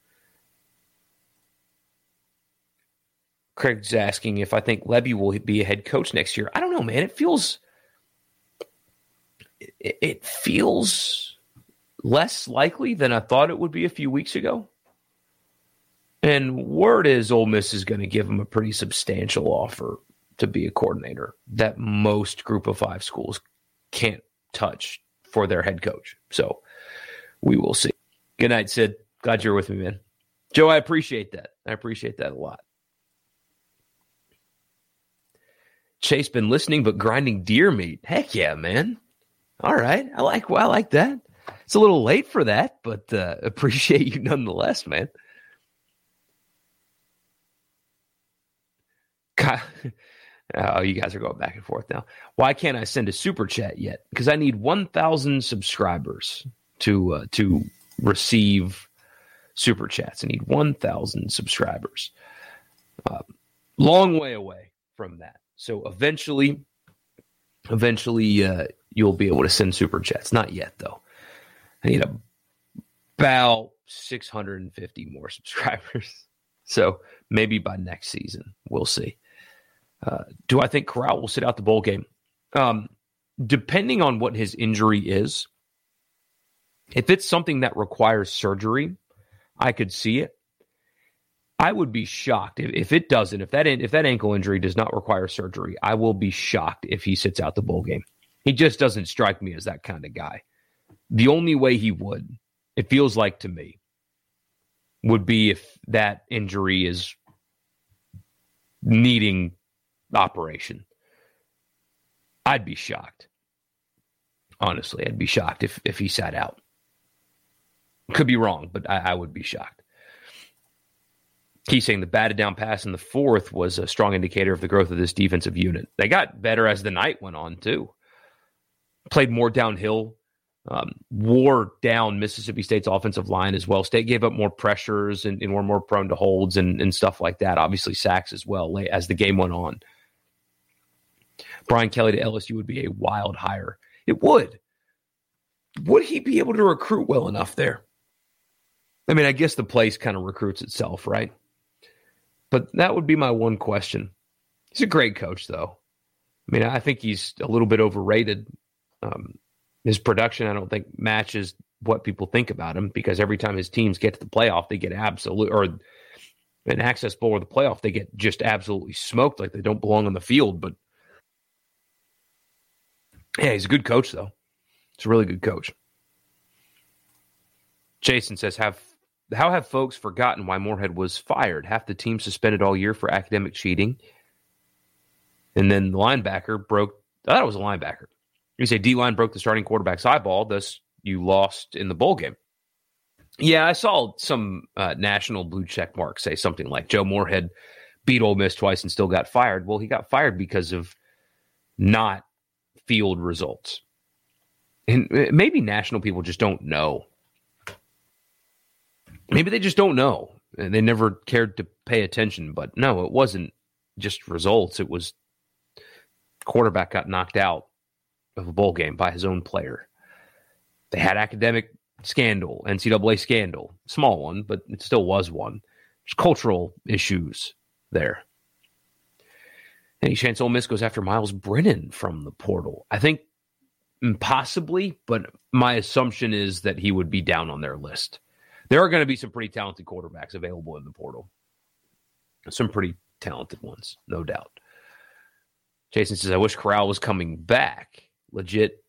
Craig's asking if I think Levy will be a head coach next year. I don't know, man. It feels less likely than I thought it would be a few weeks ago. And word is Ole Miss is going to give him a pretty substantial offer to be a coordinator that most Group of Five schools can't touch for their head coach. So we will see. Good night, Sid. Glad you're with me, man. Joe, I appreciate that. I appreciate that a lot. Chase been listening but grinding deer meat. Heck yeah, man. All right. I like that. It's a little late for that, but appreciate you nonetheless, man. Oh, you guys are going back and forth now. Why can't I send a super chat yet? Because I need 1,000 subscribers to receive super chats. I need 1,000 subscribers. Long way away from that. So eventually, you'll be able to send super chats. Not yet, though. I need about 650 more subscribers. So maybe by next season, we'll see. Do I think Corral will sit out the bowl game? Depending on what his injury is, if it's something that requires surgery, I could see it. I would be shocked if it doesn't. If that ankle injury does not require surgery, I will be shocked if he sits out the bowl game. He just doesn't strike me as that kind of guy. The only way he would, it feels like to me, would be if that injury is needing operation. I'd be shocked. Honestly, I'd be shocked if he sat out. Could be wrong, but I would be shocked. He's saying the batted down pass in the fourth was a strong indicator of the growth of this defensive unit. They got better as the night went on, too. Played more downhill, wore down Mississippi State's offensive line as well. State gave up more pressures and were more prone to holds and stuff like that. Obviously, sacks as well as the game went on. Brian Kelly to LSU would be a wild hire. It would. Would he be able to recruit well enough there? I mean, I guess the place kind of recruits itself, right? But that would be my one question. He's a great coach, though. I mean, I think he's a little bit overrated. His production, I don't think, matches what people think about him because every time his teams get to the playoff, they get or an Access Bowl or the playoff, they get just absolutely smoked like they don't belong on the field. But yeah, he's a good coach, though. He's a really good coach. Jason says, how have folks forgotten why Moorhead was fired? Half the team suspended all year for academic cheating. And then the linebacker broke. I thought it was a linebacker. You say D-line broke the starting quarterback's eyeball, thus you lost in the bowl game. Yeah, I saw some national blue check mark say something like Joe Moorhead beat Ole Miss twice and still got fired. Well, he got fired because of not field results. And maybe national people just don't know. Maybe they just don't know. And they never cared to pay attention. But no, it wasn't just results. It was quarterback got knocked out of a bowl game by his own player. They had academic scandal, NCAA scandal. Small one, but it still was one. There's cultural issues there. Any chance Ole Miss goes after Miles Brennan from the portal? I think possibly, but my assumption is that he would be down on their list. There are going to be some pretty talented quarterbacks available in the portal. Some pretty talented ones, no doubt. Jason says, I wish Corral was coming back. Legit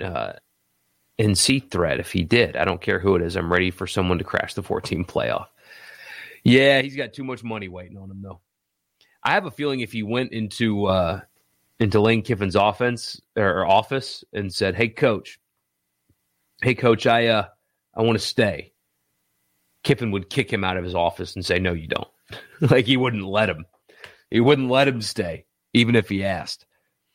NC threat if he did. I don't care who it is. I'm ready for someone to crash the 14 playoff. Yeah, he's got too much money waiting on him, though. I have a feeling if he went into Lane Kiffin's office and said, Hey, coach, I want to stay. Kiffin would kick him out of his office and say, no, you don't. Like he wouldn't let him. He wouldn't let him stay, even if he asked.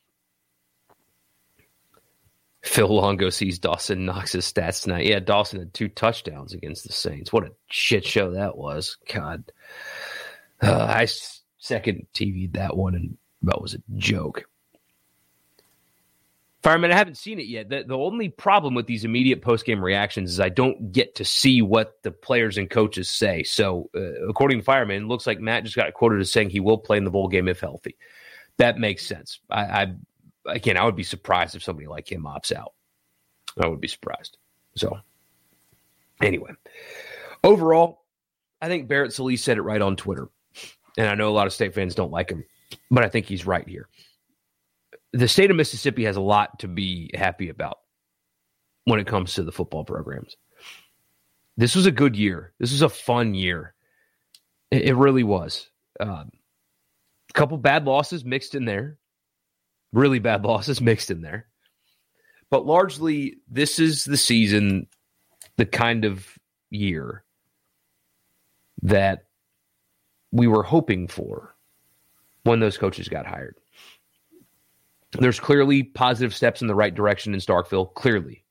Phil Longo sees Dawson Knox's stats tonight. Yeah, Dawson had 2 touchdowns against the Saints. What a shit show that was. God. I second TV'd that one, and that was a joke. Fireman, I haven't seen it yet. The only problem with these immediate post-game reactions is I don't get to see what the players and coaches say. So, according to Fireman, it looks like Matt just got quoted as saying he will play in the bowl game if healthy. That makes sense. Again, I would be surprised if somebody like him opts out. I would be surprised. So, anyway. Overall, I think Barrett Sallee said it right on Twitter. And I know a lot of State fans don't like him, but I think he's right here. The state of Mississippi has a lot to be happy about when it comes to the football programs. This was a good year. This was a fun year. It really was. A couple bad losses mixed in there. Really bad losses mixed in there. But largely, this is the season, the kind of year that we were hoping for when those coaches got hired. There's clearly positive steps in the right direction in Starkville, clearly.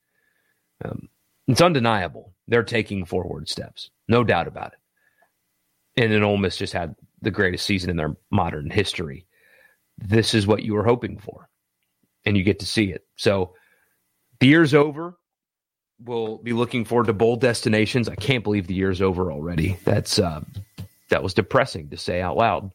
It's undeniable. They're taking forward steps, no doubt about it. And then Ole Miss just had the greatest season in their modern history. This is what you were hoping for, and you get to see it. So the year's over. We'll be looking forward to bowl destinations. I can't believe the year's over already. That was depressing to say out loud,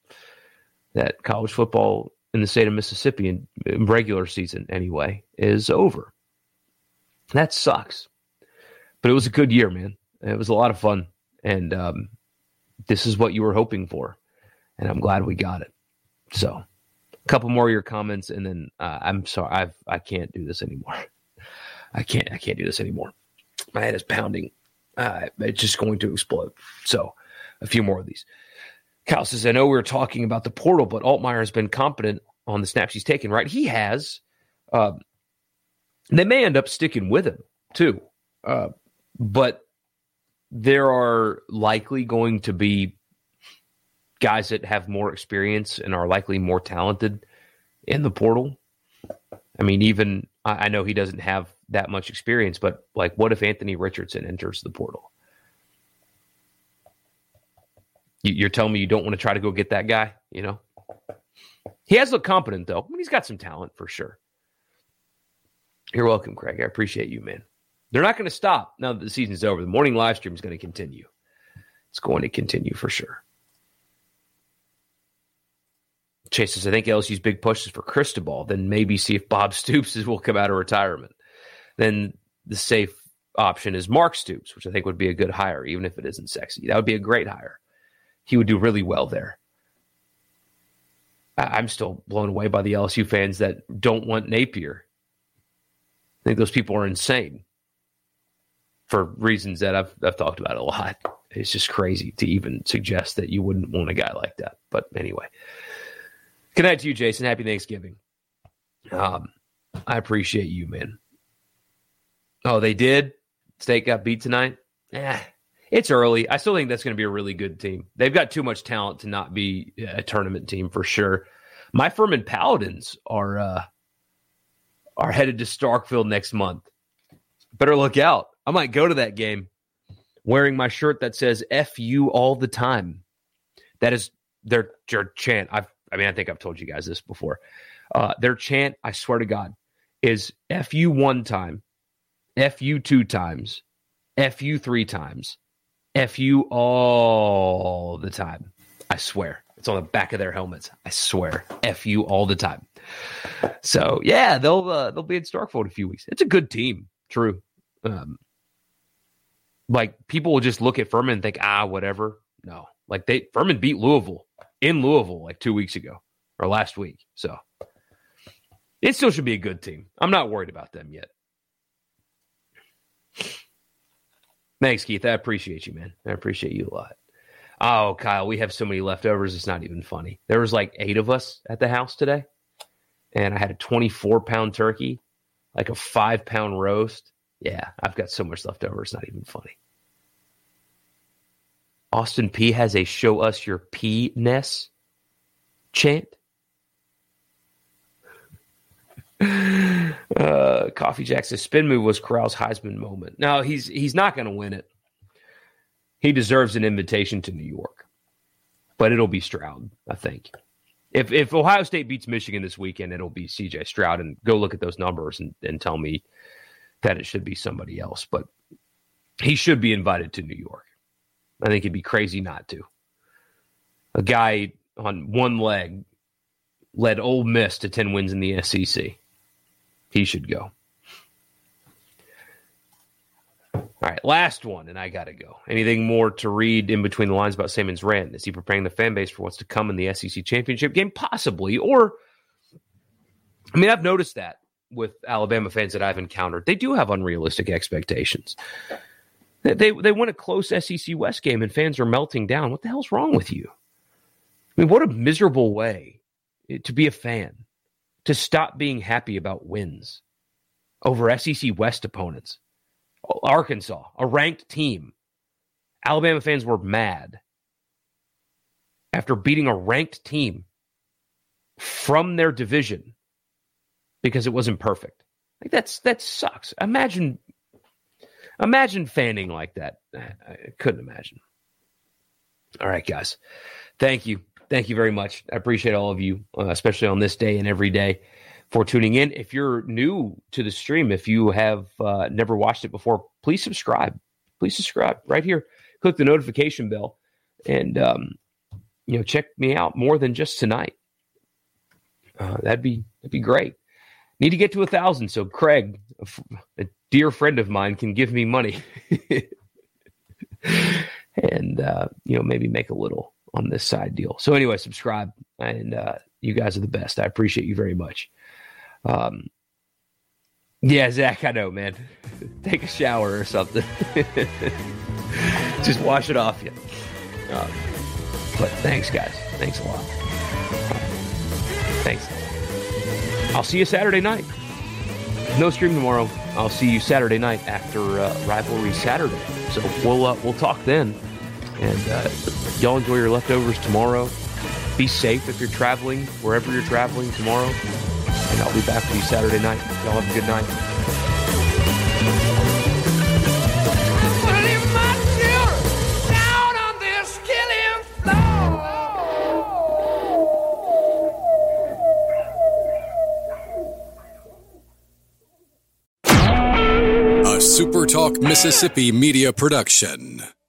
that college football in the state of Mississippi, in regular season anyway, is over. That sucks. But it was a good year, man. It was a lot of fun. And this is what you were hoping for. And I'm glad we got it. So a couple more of your comments, and then I'm sorry, I can't do this anymore. I can't do this anymore. My head is pounding. It's just going to explode. So a few more of these. Kyle says, I know we were talking about the portal, but Altmaier has been competent on the snaps he's taken, right? He has. They may end up sticking with him, too. But there are likely going to be guys that have more experience and are likely more talented in the portal. I mean, even I know he doesn't have that much experience, but like, what if Anthony Richardson enters the portal? You're telling me you don't want to try to go get that guy, you know? He has looked competent, though. I mean, he's got some talent for sure. You're welcome, Craig. I appreciate you, man. They're not going to stop now that the season's over. The morning live stream is going to continue. It's going to continue for sure. Chase says, I think LSU's big push is for Cristobal. Then maybe see if Bob Stoops will come out of retirement. Then the safe option is Mark Stoops, which I think would be a good hire, even if it isn't sexy. That would be a great hire. He would do really well there. I'm still blown away by the LSU fans that don't want Napier. I think those people are insane for reasons that I've talked about a lot. It's just crazy to even suggest that you wouldn't want a guy like that. But anyway, good night to you, Jason. Happy Thanksgiving. I appreciate you, man. Oh, they did? State got beat tonight? It's early. I still think that's going to be a really good team. They've got too much talent to not be a tournament team for sure. My Furman Paladins are headed to Starkville next month. Better look out. I might go to that game wearing my shirt that says F you all the time. That is their chant. I think I've told you guys this before. Their chant, I swear to God, is F you one time, F you 2 times, F you 3 times, F you all the time. I swear. It's on the back of their helmets. I swear. F you all the time. So, yeah, they'll be in Starkville in a few weeks. It's a good team. True. Like, people will just look at Furman and think, whatever. No. Like, Furman beat Louisville in Louisville like 2 weeks ago or last week. So, it still should be a good team. I'm not worried about them yet. Thanks, Keith. I appreciate you, man. I appreciate you a lot. Oh, Kyle, we have so many leftovers. It's not even funny. There was like 8 of us at the house today, and I had a 24-pound turkey, like a 5-pound roast. Yeah, I've got so much left over. It's not even funny. Austin P has a show us your P-ness chant. Coffee Jack says spin move was Corral's Heisman moment. No, he's not going to win it. He deserves an invitation to New York, but it'll be Stroud, I think. If Ohio State beats Michigan this weekend, it'll be C.J. Stroud, and go look at those numbers and tell me that it should be somebody else. But he should be invited to New York. I think it'd be crazy not to. A guy on one leg led Ole Miss to 10 wins in the SEC. He should go. All right, last one, and I got to go. Anything more to read in between the lines about Saban's rant? Is he preparing the fan base for what's to come in the SEC championship game? Possibly. Or, I mean, I've noticed that with Alabama fans that I've encountered. They do have unrealistic expectations. They win a close SEC West game and fans are melting down. What the hell's wrong with you? I mean, what a miserable way to be a fan, to stop being happy about wins over SEC West opponents. Arkansas, a ranked team. Alabama fans were mad after beating a ranked team from their division because it wasn't perfect. Like that sucks. Imagine fanning like that. I couldn't imagine. All right, guys. Thank you. Thank you very much. I appreciate all of you, especially on this day and every day, for tuning in. If you're new to the stream, if you have never watched it before, please subscribe. Please subscribe right here. Click the notification bell and check me out more than just tonight. That'd be great. Need to get to 1,000 so Craig, a dear friend of mine, can give me money and maybe make a little on this side deal. So anyway, subscribe, and you guys are the best. I appreciate you very much. Yeah, Zach, I know, man. Take a shower or something. Just wash it off you. But thanks, guys. Thanks a lot. Thanks. I'll see you Saturday night. No stream tomorrow. I'll see you Saturday night after Rivalry Saturday. So we'll talk then. And y'all enjoy your leftovers tomorrow. Be safe if you're traveling, wherever you're traveling tomorrow. And I'll be back with you Saturday night. Y'all have a good night. A SuperTalk Mississippi media production.